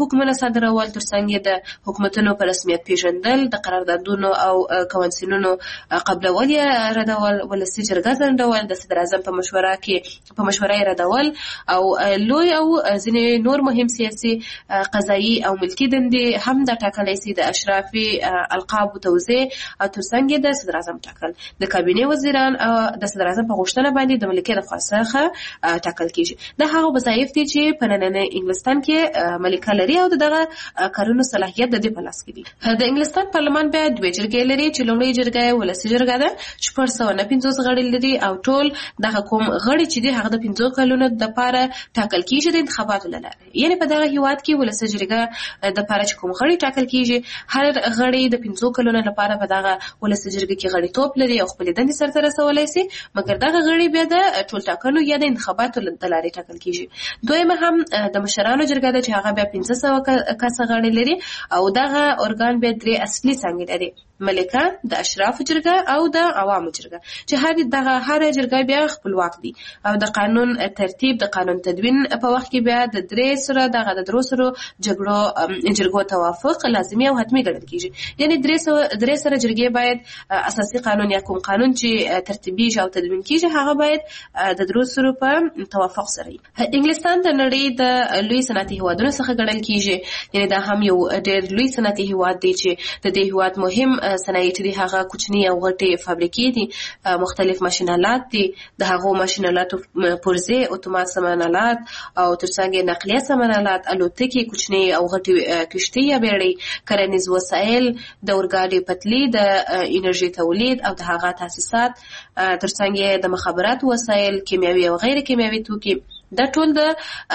حکمونه صادرول، ترڅنګ د حکومتونو په رسمیت پیژندل، د قراردادونو او کنوانسیونونو قبلول یا ردول، ولسي جرګه ځنډول، د صدر اعظم په مشوره کې په مشوره یې ردول او لوی او ځینې نور مهم سیاسي قضایي او ملکي دندې هم د ټاکلی سي د اشرافي القاب توزیع او ترڅنګ د صدر اعظم ټاکل. د کابینې وزیران د صدر اعظم په غوښتنه باندې د ملکیت له خوا څخه ټاکل کیږي. دا هغه وظایف دي چې په نننۍ انګلستان کې ملکه لري او دغه کارونو صلاحیت د دې په لاس کې دي. د انګلستان پارلمان بیا دوه جرګې لري چې لومړی جرګه ولسي جرګه ده چې پر څو نه پنځوس غړي لري او ټول دغه کوم غړي چې دي هغه د پنځو کلونو د لپاره ټاکل کیږي د انتخاباتو له لارې. یعنی په دغه هیواد کې ولسي جرګه د لپاره چې کوم غړي ټاکل کیږي هر غړي د پنځو کلونو لپاره په دغه ولسي جرګه کې غړي توپ لري او خپل دندې سرته رسولای شي، مګر دغه غړي بیا د ټول ټاکنو یا د انتخاباتو له لارې ټاکل کیږي. دویمه هم د مشرانو جرګه ده چې هغه بیا پنځه سوه کسه غړي لري او دغه ارګان بیا درې اصلي څانګې لري: ملکه، د اشرافو جرګه او د عوامو جرګه، چې هر دغه هر جرګه بیا خپلواک دي او د قانون ترتیب د قانون تدوین په وخت کې بیا د درې سره دغه د درو سره جګړو جرګو توافق لازمي او حتمي ګڼل کیږي. یعنی درې سره درې سره جرګې باید اساسي قانون یا کوم قانون چې ترتیبي او تدوین کیږي هغه باید د درو سره په توافق سره وي. انګلستان د نړۍ د لوی صنعتي هیوادونو څخه ګڼل کیږي، یعنی دا هم یو ډېر لوی صنعتي هیواد دی چې د دې هیواد مهم صنایع دي هغه کوچني او غټي فابریکې دي، مختلف ماشینالات دي، د هغو ماشینالاتو پرزې اتومات سامانالات او ترڅنګ نقلیه سامانالات، الوتکې، کوچني او غټي کشتۍ یا بیړۍ، کرنیز وسایل، د اورګاډي پټلۍ، د انرژي تولید او د هغه تاسیسات، ترڅنګ د مخابرات وسایل، کیمیاوي او غیر کیمیاوي توکي. دا ټول د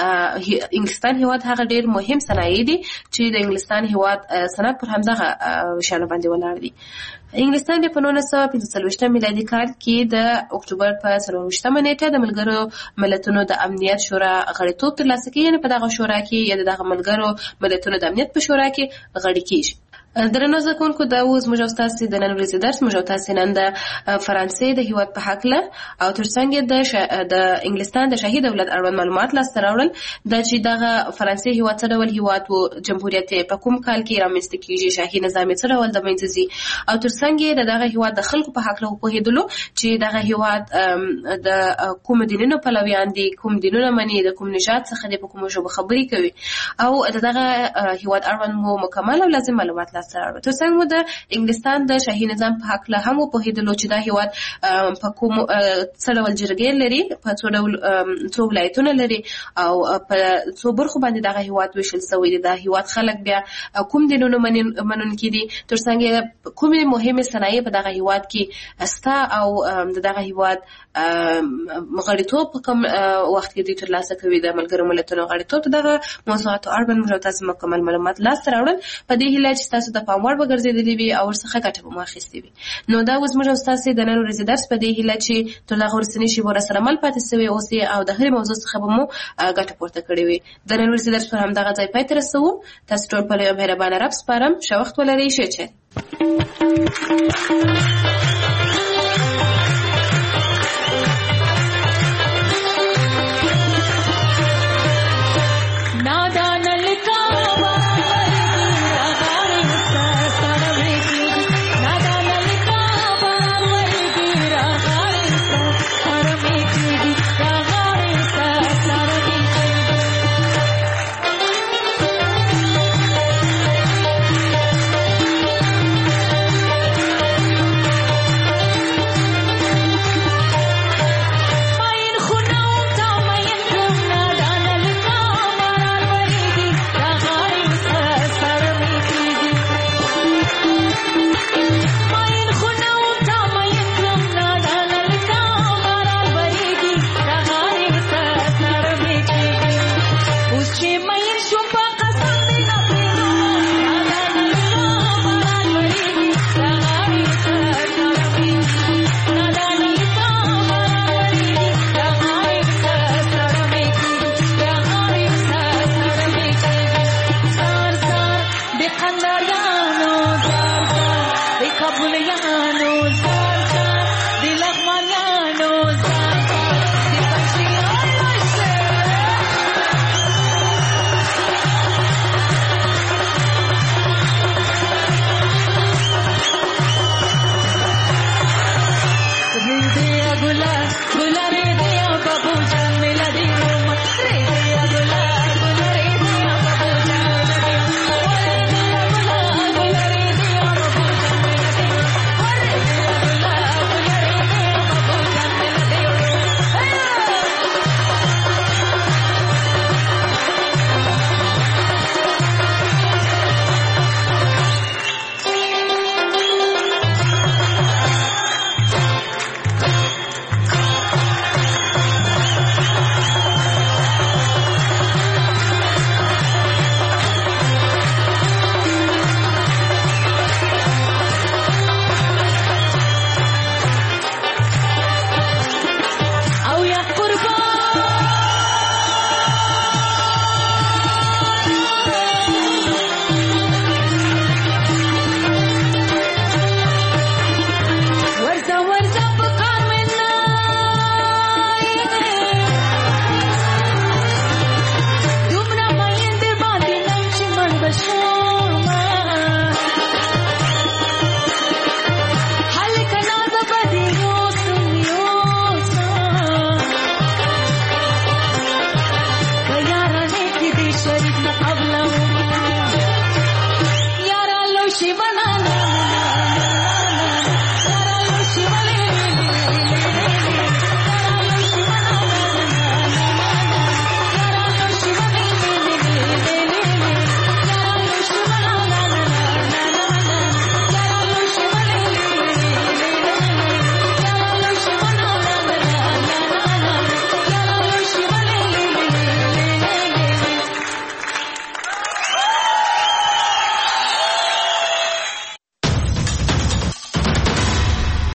انګلستان هیواد هغه ډیر مهم صنایع دي چې د انګلستان هیواد صنعت پر همدغه شانه باندې ولاړ دي. انګلستان په نولس سوه پنځه څلوېښتم میلادي کال کې د اکتوبر په څلرویشتمه نیټه د ملګرو ملتونو د امنیت شورا غړیتوب ترلاسه کوي، یعنې په دغه شورا کې یا دغه ملګرو ملتونو د امنیت په شورا کې غړي کیږي. درنو زده کوونکو، دا اوس موږ او تاسې د نن ورځې درس موږ او تاسې نن د فرانسې د هیواد په هکله او ترڅنګ د د انګلستان د شاهي دولت اړوند معلومات لاسته راوړل، دا چې دغه فرانسې هیواد څه ډول هیواد و، جمهوریت په کوم کال کې رامنځته کیږي، شاهي نظام څه ډول د منځه ځي او ترڅنګ د دغه هیواد د خلکو په هکله وپوهېدلو چې دغه هیواد د کوم دینونو پلویان دي، کوم دینونه مني، د کوم نژاد څخه دي، په کومو ژبو خبرې کوي او د دغه هیواد اړوند مو مکمل او لازم معلومات لاسته راوړل. ترڅنګ مو د انګلستان د شاهي نظام په هکله هم وپوهېدلو چې دا هیواد په کوم څه ډول جرګې لري، په څو ډول څو ولایتونه لري او په څو برخو باندې دغه هیواد ویشل شوی دی، دا هیواد خلک بیا کوم دینونو منونکي دي، ترڅنګ کومې مهمې صنایع په دغه هیواد کې سته او د دغه هیواد غړیتوب په کوم وخت کې دوی ترلاسه کوي، د ملګرو ملتونو غړیتوب. دغه موضوعاتو اړوند موږ تاسو مکمل معلومات لاسته راوړل، په دې هیله چې تاسو د پام وړ وګرځېدلي وي او ورڅخه ګټه به مو اخیستې وي. نو دا اوس موږ تاسو د نن ورځې درس په دې هیله چې تر دغه وروستنۍ شېبو راسره مل پاتې سوي اوسئ او د هرې موضوع څخه به مو ګټه پورته کړې وي. د نن ورځې درس پر همدغه ځای پای ته رسوو. تاسو ټول په یو مهربانه رب سپارم. ښه وخت ولرئ. ښه چل.